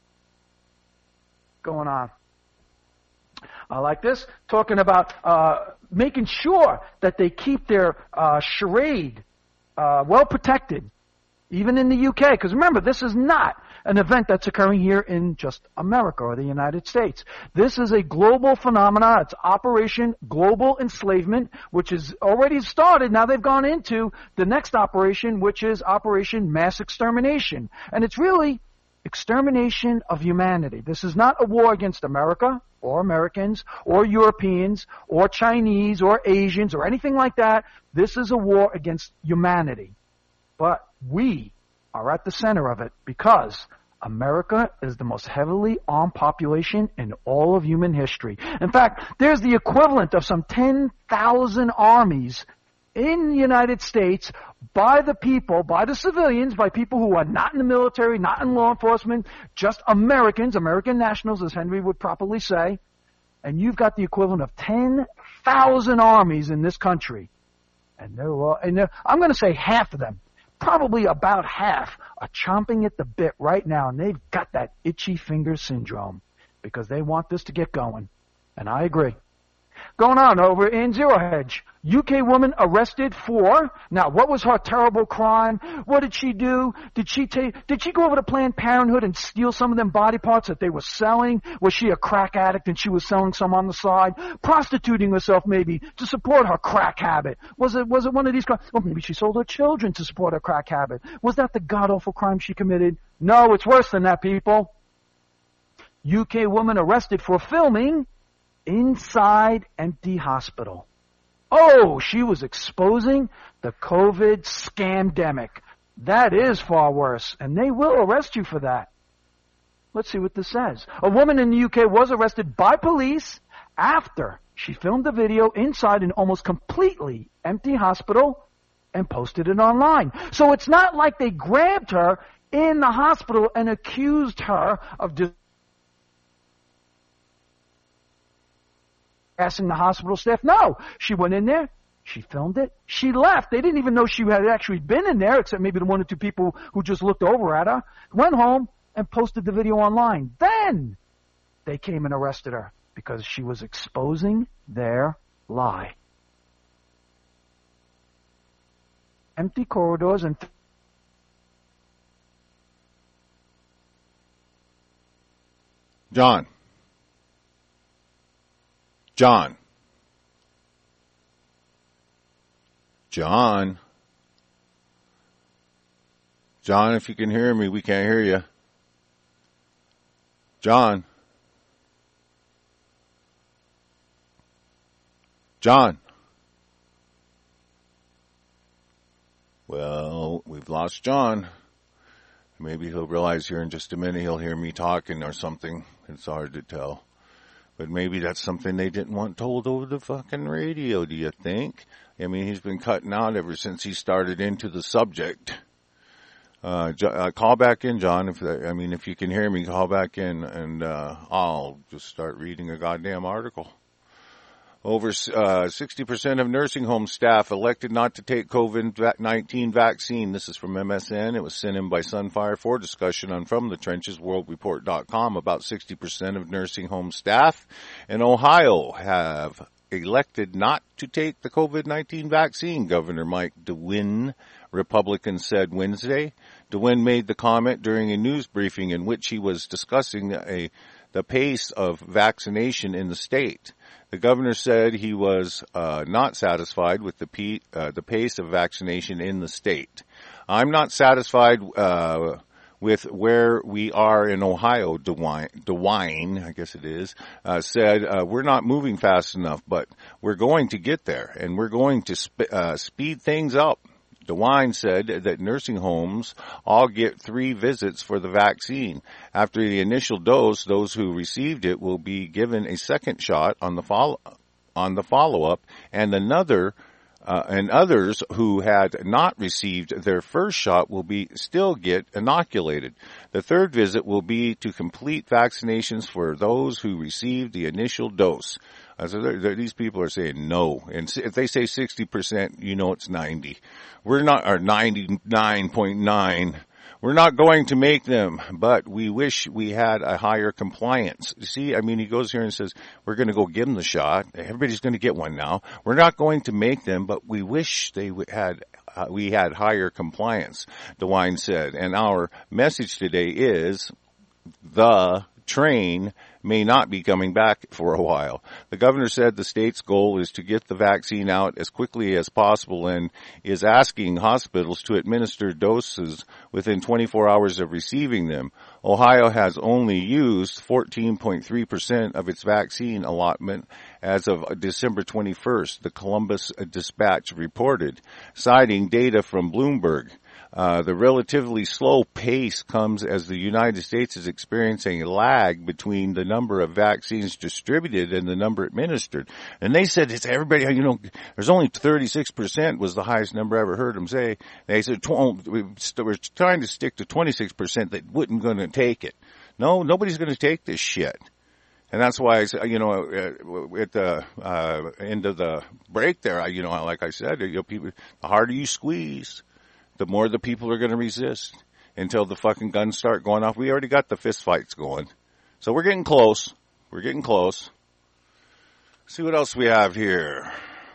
Going on. I like this. Talking about uh, making sure that they keep their uh, charade uh, well protected, even in the U K. Because remember, this is not an event that's occurring here in just America or the United States. This is a global phenomenon. It's Operation Global Enslavement, which is already started. Now they've gone into the next operation, which is Operation Mass Extermination. And it's really extermination of humanity. This is not a war against America or Americans or Europeans or Chinese or Asians or anything like that. This is a war against humanity. But we are at the center of it because America is the most heavily armed population in all of human history. In fact, there's the equivalent of some ten thousand armies in the United States by the people, by the civilians, by people who are not in the military, not in law enforcement, just Americans, American nationals, as Henry would properly say. And you've got the equivalent of ten thousand armies in this country. And they're all, and they're, I'm going to say half of them, probably about half, are chomping at the bit right now. And they've got that itchy finger syndrome because they want this to get going. And I agree. Going on over in Zero Hedge. U K woman arrested for, now what was her terrible crime? What did she do? Did she take, did she go over to Planned Parenthood and steal some of them body parts that they were selling? Was she a crack addict and she was selling some on the side? Prostituting herself maybe to support her crack habit? Was it, was it one of these crimes? Well, maybe she sold her children to support her crack habit. Was that the god-awful crime she committed? No, it's worse than that, people. U K woman arrested for filming inside empty hospital. Oh, she was exposing the COVID scamdemic. That is far worse, and they will arrest you for that. Let's see what this says. A woman in the U K was arrested by police after she filmed a video inside an almost completely empty hospital and posted it online. So it's not like they grabbed her in the hospital and accused her of dis- asking the hospital staff. No, she went in there, she filmed it, she left. They didn't even know she had actually been in there, except maybe the one or two people who just looked over at her, went home and posted the video online. Then they came and arrested her because she was exposing their lie. Empty corridors and th- John. John. John. John, if you can hear me, we can't hear you. John. John. Well, we've lost John. Maybe he'll realize here in just a minute he'll hear me talking or something. It's hard to tell. But maybe that's something they didn't want told over the fucking radio, do you think? I mean, he's been cutting out ever since he started into the subject. Uh, uh call back in, John. If I mean, if you can hear me, call back in, and uh I'll just start reading a goddamn article. Over uh, sixty percent of nursing home staff elected not to take COVID nineteen vaccine. This is from M S N. It was sent in by Sunfire for discussion on From the Trenches, world report dot com. About sixty percent of nursing home staff in Ohio have elected not to take the COVID nineteen vaccine, Governor Mike DeWine, Republican, said Wednesday. DeWine made the comment during a news briefing in which he was discussing a, the pace of vaccination in the state. The governor said he was uh, not satisfied with the, p- uh, the pace of vaccination in the state. I'm not satisfied uh, with where we are in Ohio, DeWine, DeWine I guess it is, uh, said uh, we're not moving fast enough, but we're going to get there, and we're going to sp- uh, speed things up. DeWine said that nursing homes all get three visits for the vaccine. After the initial dose, those who received it will be given a second shot on the follow on the follow-up, and another uh, and others who had not received their first shot will be still get inoculated. The third visit will be to complete vaccinations for those who received the initial dose. Uh, so they're, they're, these people are saying no. And if they say sixty percent, you know it's ninety. We're not, or ninety-nine point nine. We're not going to make them, but we wish we had a higher compliance. See, I mean, he goes here and says, we're going to go give them the shot. Everybody's going to get one now. We're not going to make them, but we wish they had, uh, we had higher compliance, DeWine said. And our message today is the train may not be coming back for a while. The governor said the state's goal is to get the vaccine out as quickly as possible and is asking hospitals to administer doses within twenty-four hours of receiving them. Ohio has only used fourteen point three percent of its vaccine allotment as of December twenty-first, the Columbus Dispatch reported, citing data from Bloomberg. Uh, the relatively slow pace comes as the United States is experiencing a lag between the number of vaccines distributed and the number administered. And they said it's everybody, you know, there's only thirty-six percent was the highest number I ever heard them say. They said tw- we're trying to stick to twenty-six percent that wouldn't going to take it. No, nobody's going to take this shit. And that's why, you know, at the uh, end of the break there, you know, like I said, you know, people, the harder you squeeze, the more the people are going to resist until the fucking guns start going off. We already got the fist fights going. So we're getting close. We're getting close. Let's see what else we have here.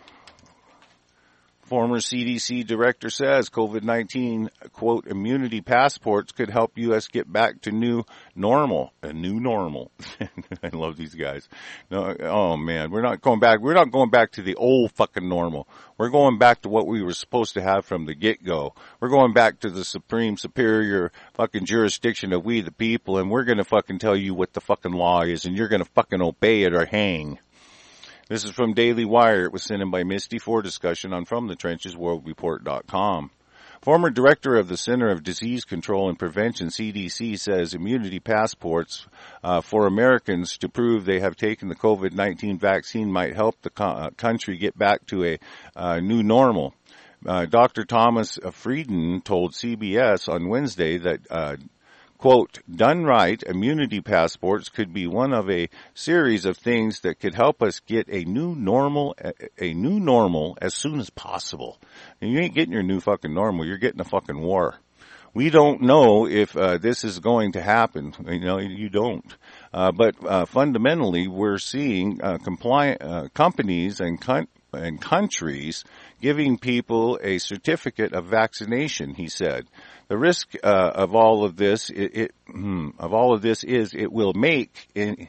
Former C D C director says COVID nineteen, quote, immunity passports could help U S get back to new normal. A new normal. I love these guys. No, oh man, we're not going back. We're not going back to the old fucking normal. We're going back to what we were supposed to have from the get-go. We're going back to the supreme, superior fucking jurisdiction of we the people, and we're going to fucking tell you what the fucking law is, and you're going to fucking obey it or hang. This is from Daily Wire. It was sent in by Misty for discussion on From the Trenches World Report dot com. Former director of the Center of Disease Control and Prevention, C D C, says immunity passports uh, for Americans to prove they have taken the COVID nineteen vaccine might help the co- uh, country get back to a uh, new normal. Uh, Doctor Thomas Frieden told C B S on Wednesday that uh, quote, done right, immunity passports could be one of a series of things that could help us get a new normal, a new normal as soon as possible. And you ain't getting your new fucking normal, you're getting a fucking war. We don't know if uh, this is going to happen. You know, you don't. Uh, but uh, fundamentally, we're seeing uh, compliant uh, companies and con- and countries giving people a certificate of vaccination, he said. The risk uh, of all of this, it, it hmm, of all of this is it will make in,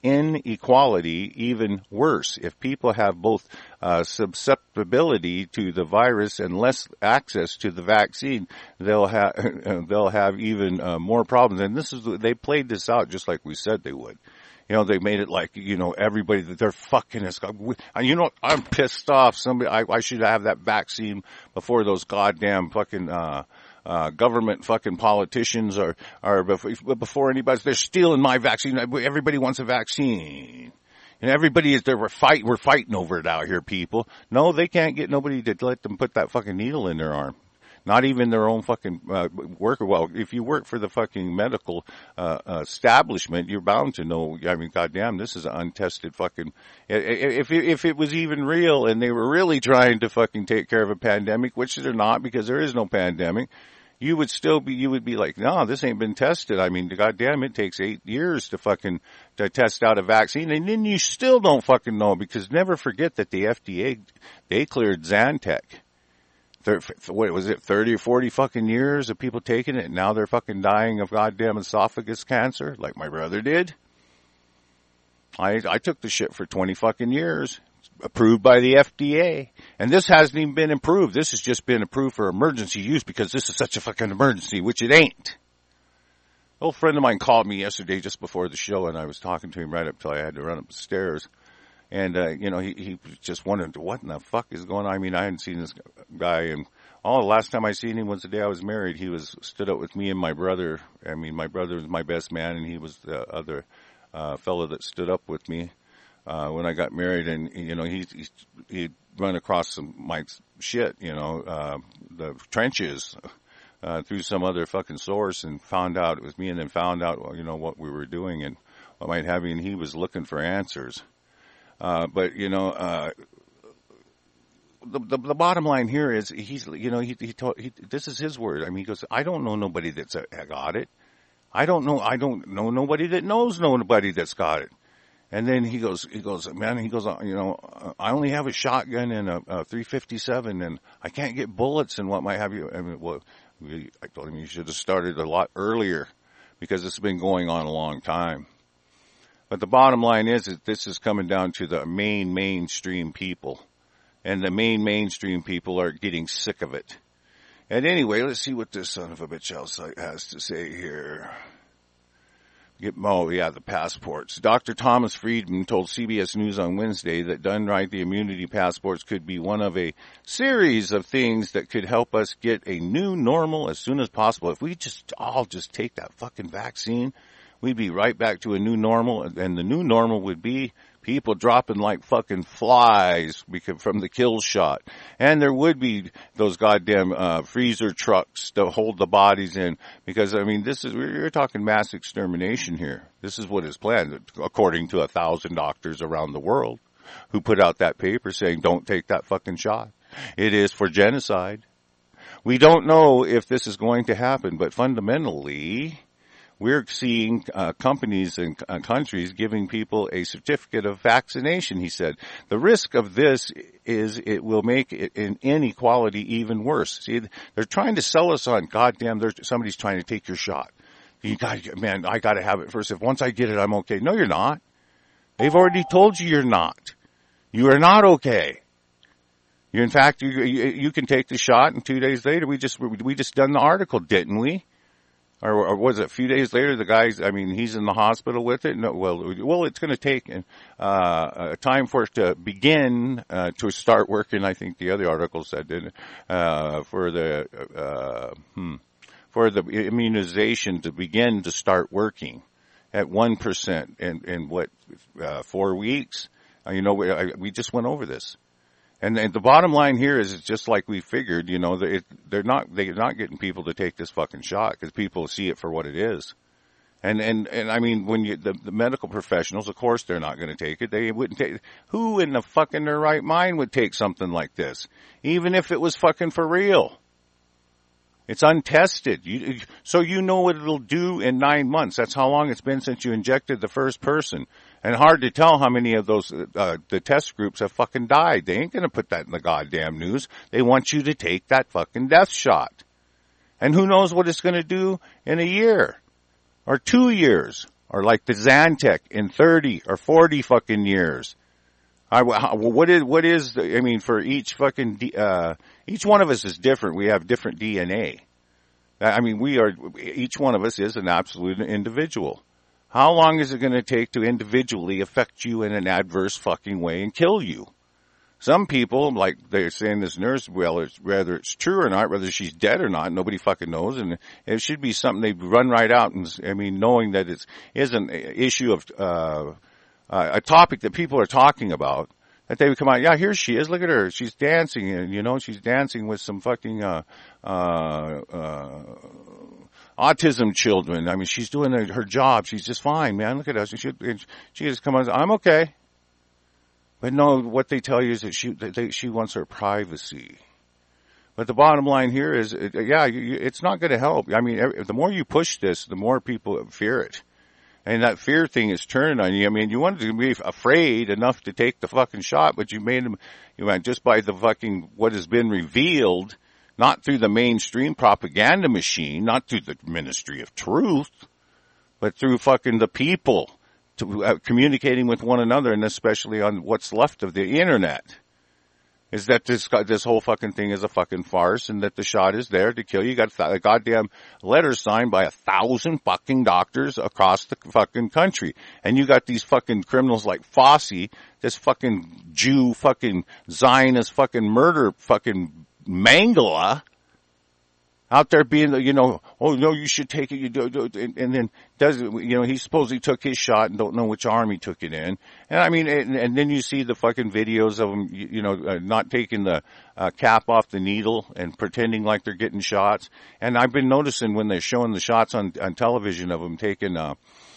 inequality even worse. If people have both uh, susceptibility to the virus and less access to the vaccine, they'll have they'll have even uh, more problems. And this is they played this out just like we said they would. You know, they made it like, you know, everybody that they're fucking us. You know, I'm pissed off. Somebody, I, I should have that vaccine before those goddamn fucking, uh, uh, government fucking politicians are, are before, before anybody, they're stealing my vaccine. Everybody wants a vaccine. And everybody is there. We're fight, we're fighting over it out here, people. No, they can't get nobody to let them put that fucking needle in their arm. Not even their own fucking uh, worker. Well, if you work for the fucking medical uh, uh, establishment, you're bound to know. I mean, goddamn, this is untested fucking. If if it was even real and they were really trying to fucking take care of a pandemic, which they're not because there is no pandemic, you would still be. You would be like, no, this ain't been tested. I mean, goddamn, it takes eight years to fucking to test out a vaccine, and then you still don't fucking know because never forget that the F D A they cleared Zantac. What was it, thirty or forty fucking years of people taking it, and now they're fucking dying of goddamn esophagus cancer, like my brother did? I I took the shit for twenty fucking years, approved by the F D A, and this hasn't even been approved. This has just been approved for emergency use because this is such a fucking emergency, which it ain't. An old friend of mine called me yesterday just before the show, and I was talking to him right up till I had to run up the stairs. And, uh, you know, he, he just wondered, what in the fuck is going on? I mean, I hadn't seen this guy. And all the last time I seen him was the day I was married. He was stood up with me and my brother. I mean, my brother was my best man, and he was the other uh, fellow that stood up with me uh, when I got married. And, you know, he, he, he'd run across some my shit, you know, uh, the trenches uh, through some other fucking source and found out it was me and then found out, you know, what we were doing and what might have you. And he was looking for answers. Uh, but, you know, uh, the, the, the bottom line here is he's, you know, he, he told, he, this is his word. I mean, he goes, I don't know nobody that's uh, got it. I don't know, I don't know nobody that knows nobody that's got it. And then he goes, he goes, man, he goes, you know, I only have a shotgun and a, a three fifty-seven and I can't get bullets and what might have you. I mean, well, we, I told him you should have started a lot earlier because it's been going on a long time. But the bottom line is that this is coming down to the main mainstream people. And the main mainstream people are getting sick of it. And anyway, let's see what this son of a bitch else has to say here. Get, oh, yeah, the passports. Doctor Thomas Friedman told C B S News on Wednesday that done right, the immunity passports could be one of a series of things that could help us get a new normal as soon as possible. If we just all just take that fucking vaccine, we'd be right back to a new normal, and the new normal would be people dropping like fucking flies because from the kill shot. And there would be those goddamn uh freezer trucks to hold the bodies in, because I mean this is, we're talking mass extermination here. This is what is planned, according to a thousand doctors around the world who put out that paper saying don't take that fucking shot. It is for genocide. We don't know if this is going to happen, but fundamentally we're seeing uh, companies and uh, countries giving people a certificate of vaccination, he said. The risk of this is it will make it, in inequality even worse. See, they're trying to sell us on, goddamn, there's, somebody's trying to take your shot. You got, man, I got to have it first. If once I get it, I'm okay. No, you're not. They've already told you you're not. You are not okay. You, in fact, you, you, you can take the shot, and two days later, we just we just done the article, didn't we? Or, or was it a few days later, the guy's, I mean, he's in the hospital with it? No, well, well, it's going to take uh, a time for it to begin uh, to start working. I think the other article said it, uh, for the uh, hmm, for the immunization to begin to start working at one percent in, in what uh, four weeks. Uh, you know, we, I, we just went over this. And, and the bottom line here is, it's just like we figured, you know, it, they're not, they're not getting people to take this fucking shot because people see it for what it is. And, and, and I mean, when you, the, the medical professionals, of course they're not going to take it. They wouldn't take, who in the fucking their right mind would take something like this? Even if it was fucking for real. It's untested. You, so you know what it'll do in nine months. That's how long it's been since you injected the first person. And hard to tell how many of those, uh, the test groups have fucking died. They ain't gonna put that in the goddamn news. They want you to take that fucking death shot. And who knows what it's gonna do in a year. Or two years. Or like the Zantac in thirty or forty fucking years. I, what is, what is, the, I mean, for each fucking, uh, each one of us is different. We have different D N A. I mean, we are, each one of us is an absolute individual. How long is it going to take to individually affect you in an adverse fucking way and kill you? Some people, like they're saying this nurse, well, it's, whether it's true or not, whether she's dead or not, nobody fucking knows. And it should be something they run right out. And I mean, knowing that it is an issue of, uh, uh, a topic that people are talking about, that they would come out, yeah, here she is, look at her, she's dancing, and you know, she's dancing with some fucking, uh, uh, uh, autism children. I mean, she's doing her, her job. She's just fine, man. Look at us. She, she just come on. I'm okay. But no, what they tell you is that she, that they, she wants her privacy. But the bottom line here is, yeah, you, it's not going to help. I mean, every, the more you push this, the more people fear it. And that fear thing is turned on you. I mean, you wanted to be afraid enough to take the fucking shot, but you made them, you went just by the fucking, what has been revealed, not through the mainstream propaganda machine, not through the Ministry of Truth, but through fucking the people to, uh, communicating with one another, and especially on what's left of the internet. Is that this this whole fucking thing is a fucking farce, and that the shot is there to kill you. You got a goddamn letter signed by a thousand fucking doctors across the fucking country. And you got these fucking criminals like Fauci, this fucking Jew fucking Zionist fucking murder fucking Mangala, out there being, you know, oh no, you should take it, you do, do and, and then does, you know, he supposedly took his shot and don't know which arm he took it in. And I mean, and, and then you see the fucking videos of him, you, you know, uh, not taking the uh, cap off the needle and pretending like they're getting shots. And I've been noticing when they're showing the shots on, on television of him taking, uh,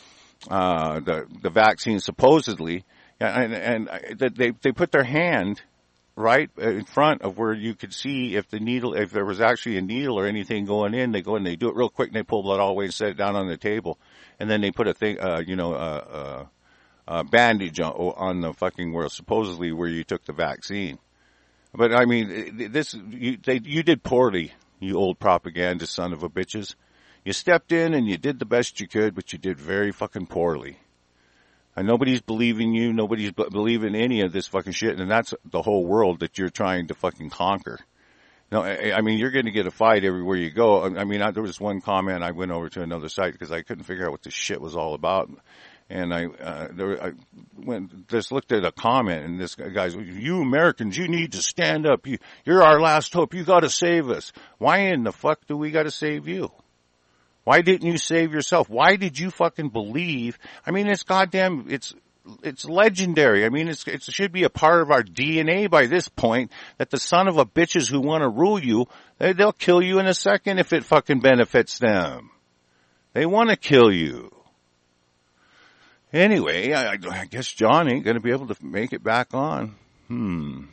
uh, the, the vaccine supposedly, and, and, and they, they put their hand right in front of where you could see if the needle, if there was actually a needle or anything going in. They go and they do it real quick and they pull blood all the way and set it down on the table. And then they put a thing, uh, you know, uh, uh, uh, bandage on, on the fucking where supposedly where you took the vaccine. But I mean, this, you, they, you did poorly, you old propaganda son of a bitches. You stepped in and you did the best you could, but you did very fucking poorly. And nobody's believing you, nobody's b- believing any of this fucking shit, and that's the whole world that you're trying to fucking conquer. No, I, I mean, you're going to get a fight everywhere you go. I mean, I, there was one comment, I went over to another site because I couldn't figure out what this shit was all about. And I, uh, there, I went, just looked at a comment, and this guy's, you Americans, you need to stand up. You, you're our last hope. You got to save us. Why in the fuck do we got to save you? Why didn't you save yourself? Why did you fucking believe? I mean, it's goddamn, it's, it's legendary. I mean, it's, it should be a part of our D N A by this point that the son of a bitches who want to rule you, they, they'll kill you in a second if it fucking benefits them. They want to kill you. Anyway, I, I guess John ain't going to be able to make it back on. Hmm.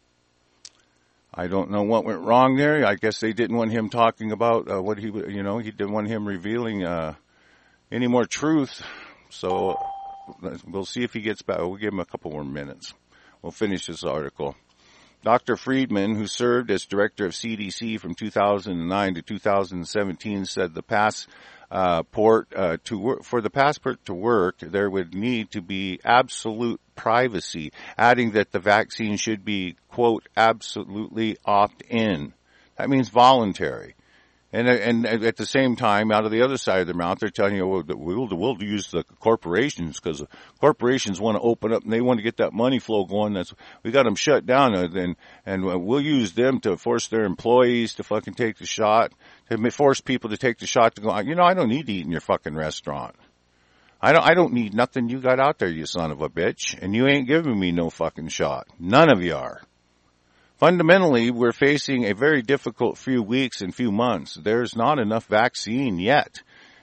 I don't know what went wrong there. I guess they didn't want him talking about uh, what he, you know, he didn't want him revealing uh, any more truth. So we'll see if he gets back. We'll give him a couple more minutes. We'll finish this article. Doctor Friedman, who served as director of C D C from two thousand nine to two thousand seventeen, said the passport uh, to work, for the passport to work, there would need to be absolute privacy, adding that the vaccine should be, quote, absolutely opt-in. That means voluntary. And, and at the same time, out of the other side of their mouth, they're telling you, well, we'll, we'll use the corporations because corporations want to open up and they want to get that money flow going. That's, we got them shut down, and, and we'll use them to force their employees to fucking take the shot, to force people to take the shot to go, you know, I don't need to eat in your fucking restaurant. I don't, I don't need nothing you got out there, you son of a bitch, and you ain't giving me no fucking shot. None of you are. Fundamentally, we're facing a very difficult few weeks and few months. There's not enough vaccine yet.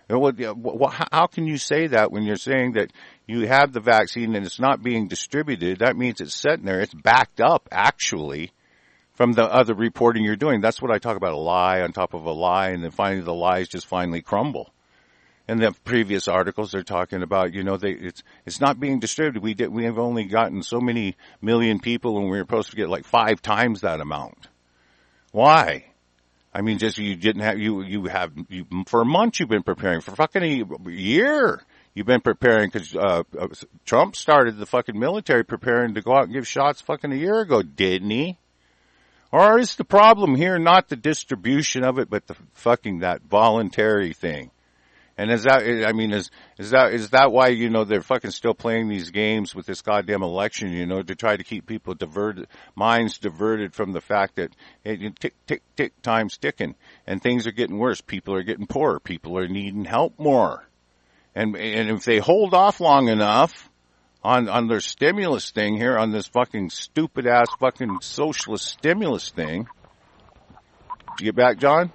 How can you say that when you're saying that you have the vaccine and it's not being distributed? That means it's sitting there. It's backed up, actually, from the other reporting you're doing. That's what I talk about, a lie on top of a lie, and then finally the lies just finally crumble. In the previous articles, they're talking about, you know, they, it's, it's not being distributed. We did, we have only gotten so many million people when we were supposed to get like five times that amount. Why? I mean, just, you didn't have, you, you have, you, for months you've been preparing, for fucking a year you've been preparing, because, uh, Trump started the fucking military preparing to go out and give shots fucking a year ago, didn't he? Or is the problem here not the distribution of it, but the fucking, that voluntary thing? And is that, I mean, is, is that, is that why, you know, they're fucking still playing these games with this goddamn election, you know, to try to keep people diverted, minds diverted from the fact that it, tick, tick, tick, time's ticking, and things are getting worse. People are getting poorer. People are needing help more. And, and if they hold off long enough on, on their stimulus thing here, on this fucking stupid ass fucking socialist stimulus thing. Did you get back, John?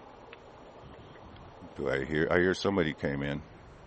Do I hear, I hear somebody came in.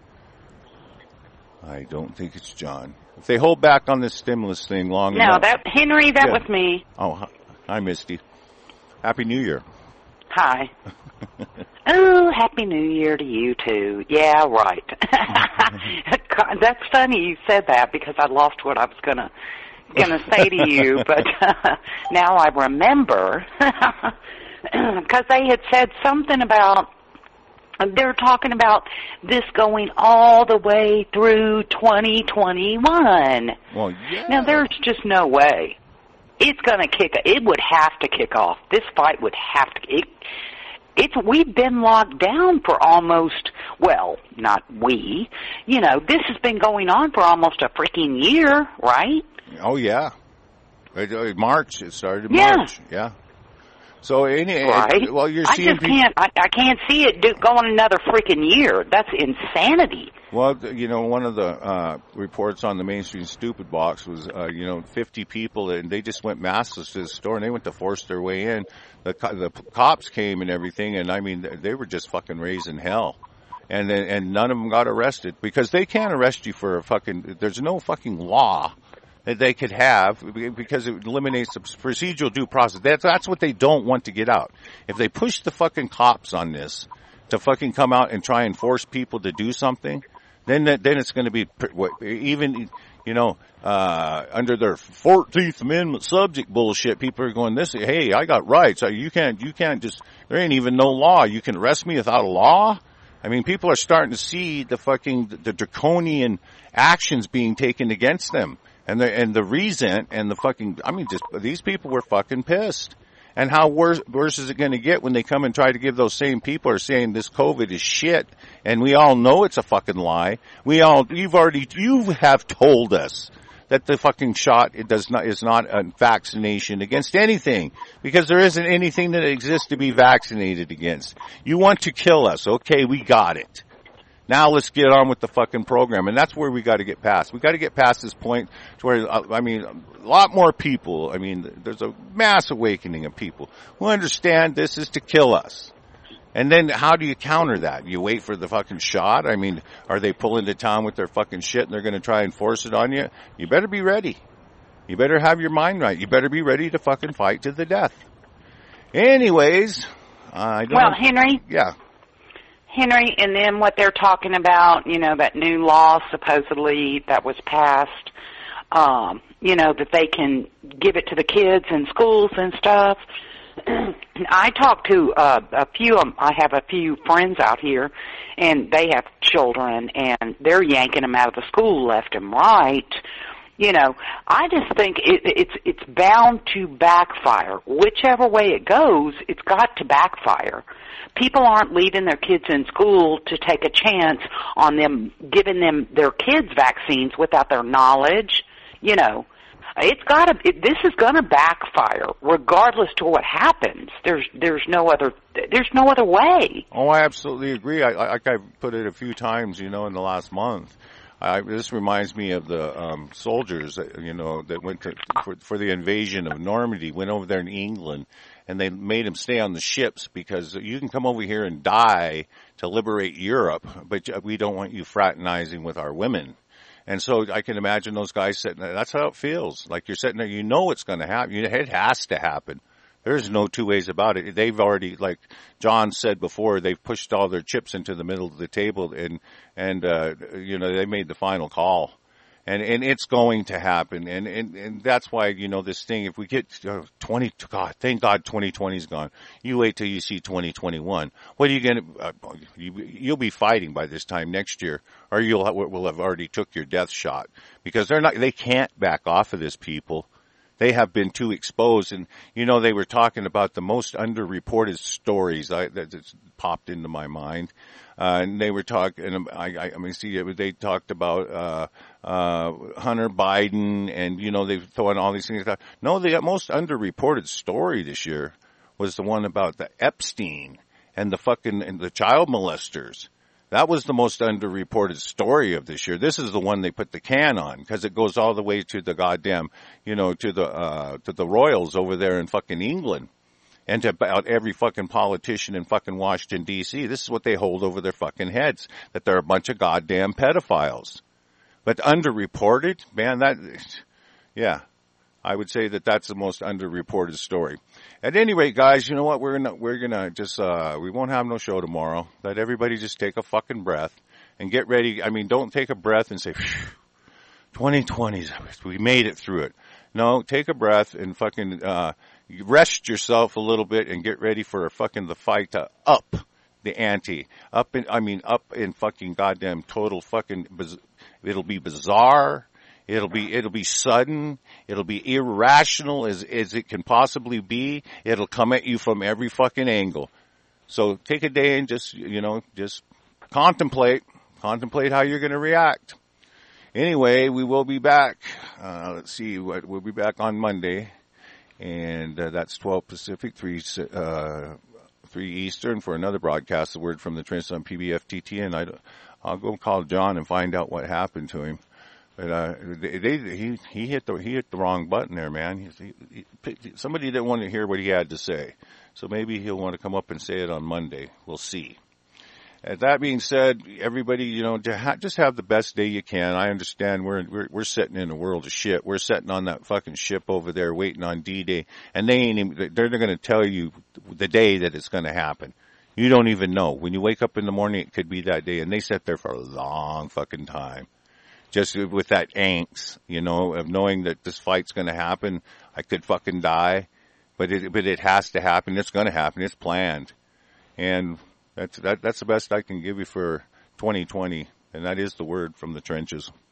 I don't think it's John. If they hold back on this stimulus thing long no, enough. No, that, Henry, that yeah. was me. Oh, hi, Misty. Happy New Year. Hi. Oh, Happy New Year to you too. Yeah, right. That's funny you said that, because I lost what I was gonna, gonna say to you, but uh, now I remember. Because they had said something about, they're talking about this going all the way through twenty twenty-one. Well, yeah. Now, there's just no way. It's going to kick, it would have to kick off. This fight would have to, it, it's, we've been locked down for almost, well, not we, you know, this has been going on for almost a freaking year, right? Oh, yeah. March, it started in yeah. March, yeah. So, any, right. well, you're I seeing just can't. I, I can't see it do, going another freaking year. That's insanity. Well, you know, one of the uh reports on the Mainstream Stupid Box was, uh, you know, fifty people, and they just went massless to the store, and they went to force their way in. The the cops came and everything, and I mean, they were just fucking raising hell. And and none of them got arrested, because they can't arrest you for a fucking. There's no fucking law that they could have, because it eliminates the procedural due process. That's, that's what they don't want to get out. If they push the fucking cops on this to fucking come out and try and force people to do something, then then it's going to be, even, you know, uh, under their fourteenth Amendment subject bullshit, people are going, this, hey, I got rights. You can't, you can't just, there ain't even no law. You can arrest me without a law? I mean, people are starting to see the fucking, the draconian actions being taken against them. And the, and the resent and the fucking, I mean, just, these people were fucking pissed. And how worse, worse is it going to get when they come and try to give those same people are saying this COVID is shit, and we all know it's a fucking lie. We all, you've already, you have told us that the fucking shot it does not is not a vaccination against anything, because there isn't anything that exists to be vaccinated against. You want to kill us, okay? We got it. Now let's get on with the fucking program, and that's where we got to get past. We got to get past this point to where, I mean, a lot more people, I mean, there's a mass awakening of people who understand this is to kill us. And then how do you counter that? You wait for the fucking shot? I mean, are they pulling to town with their fucking shit and they're going to try and force it on you? You better be ready. You better have your mind right. You better be ready to fucking fight to the death. Anyways, I don't Well, Henry? Yeah. Henry, and then what they're talking about, you know, that new law supposedly that was passed, um, you know, that they can give it to the kids in schools and stuff. I talked to uh, a few, um, I have a few friends out here, and they have children, and they're yanking them out of the school left and right. You know, I just think it, it's it's bound to backfire. Whichever way it goes, it's got to backfire. People aren't leaving their kids in school to take a chance on them giving them their kids vaccines without their knowledge. You know, it's got to. It, this is going to backfire, regardless to what happens. There's there's no other there's no other way. Oh, I absolutely agree. I, I, I've put it a few times, you know, in the last month. I, this reminds me of the um, soldiers, that, you know, that went to, for, for the invasion of Normandy, went over there in England, and they made them stay on the ships because you can come over here and die to liberate Europe, but we don't want you fraternizing with our women. And so I can imagine those guys sitting there. That's how it feels. Like you're sitting there, you know it's going to happen. It has to happen. There's no two ways about it. They've already, like John said before, they've pushed all their chips into the middle of the table, and and uh, you know they made the final call, and and it's going to happen, and and and that's why you know this thing. If we get uh, twenty, God, thank God, twenty twenty's gone. You wait till you see twenty twenty-one. What are you gonna? Uh, you, you'll be fighting by this time next year, or you'll will have already took your death shot, because they're not. They can't back off of this, people. They have been too exposed, and you know they were talking about the most underreported stories I, that just popped into my mind, uh, and they were talking. I, I, I mean, see, they talked about uh, uh, Hunter Biden, and you know they've thrown all these things. No, the most underreported story this year was the one about the Epstein and the fucking and the child molesters. That was the most underreported story of this year. This is the one they put the can on because it goes all the way to the goddamn, you know, to the, uh, to the royals over there in fucking England and to about every fucking politician in fucking Washington, D C. This is what they hold over their fucking heads, that they're a bunch of goddamn pedophiles. But underreported, man, that, yeah. I would say that that's the most underreported story. At any rate, guys, you know what? We're gonna, we're gonna just, uh, we won't have no show tomorrow. Let everybody just take a fucking breath and get ready. I mean, don't take a breath and say, twenty twenties, we made it through it. No, take a breath and fucking, uh, rest yourself a little bit and get ready for fucking the fight to up the ante. Up in, I mean, up in fucking goddamn total fucking, it'll be bizarre. It'll be, it'll be sudden. It'll be irrational as, as it can possibly be. It'll come at you from every fucking angle. So take a day and just, you know, just contemplate, contemplate how you're going to react. Anyway, we will be back. Uh, let's see what, we'll be back on Monday, and uh, that's twelve Pacific, three, uh, three Eastern for another broadcast, the word from the Trenches on P B F T T, and I, I'll go call John and find out what happened to him. But uh, they, they, he he hit the he hit the wrong button there, man. He, he, somebody didn't want to hear what he had to say, so maybe he'll want to come up and say it on Monday. We'll see. And that being said, everybody, you know, just have the best day you can. I understand we're we're we're sitting in a world of shit. We're sitting on that fucking ship over there waiting on D-Day, and they ain't even, they're they're going to tell you the day that it's going to happen. You don't even know. When you wake up in the morning, it could be that day, and they sit there for a long fucking time. Just with that angst, you know, of knowing that this fight's going to happen. I could fucking die, but it, but it has to happen. It's going to happen. It's planned. And that's, that, that's the best I can give you for twenty twenty. And that is the word from the trenches.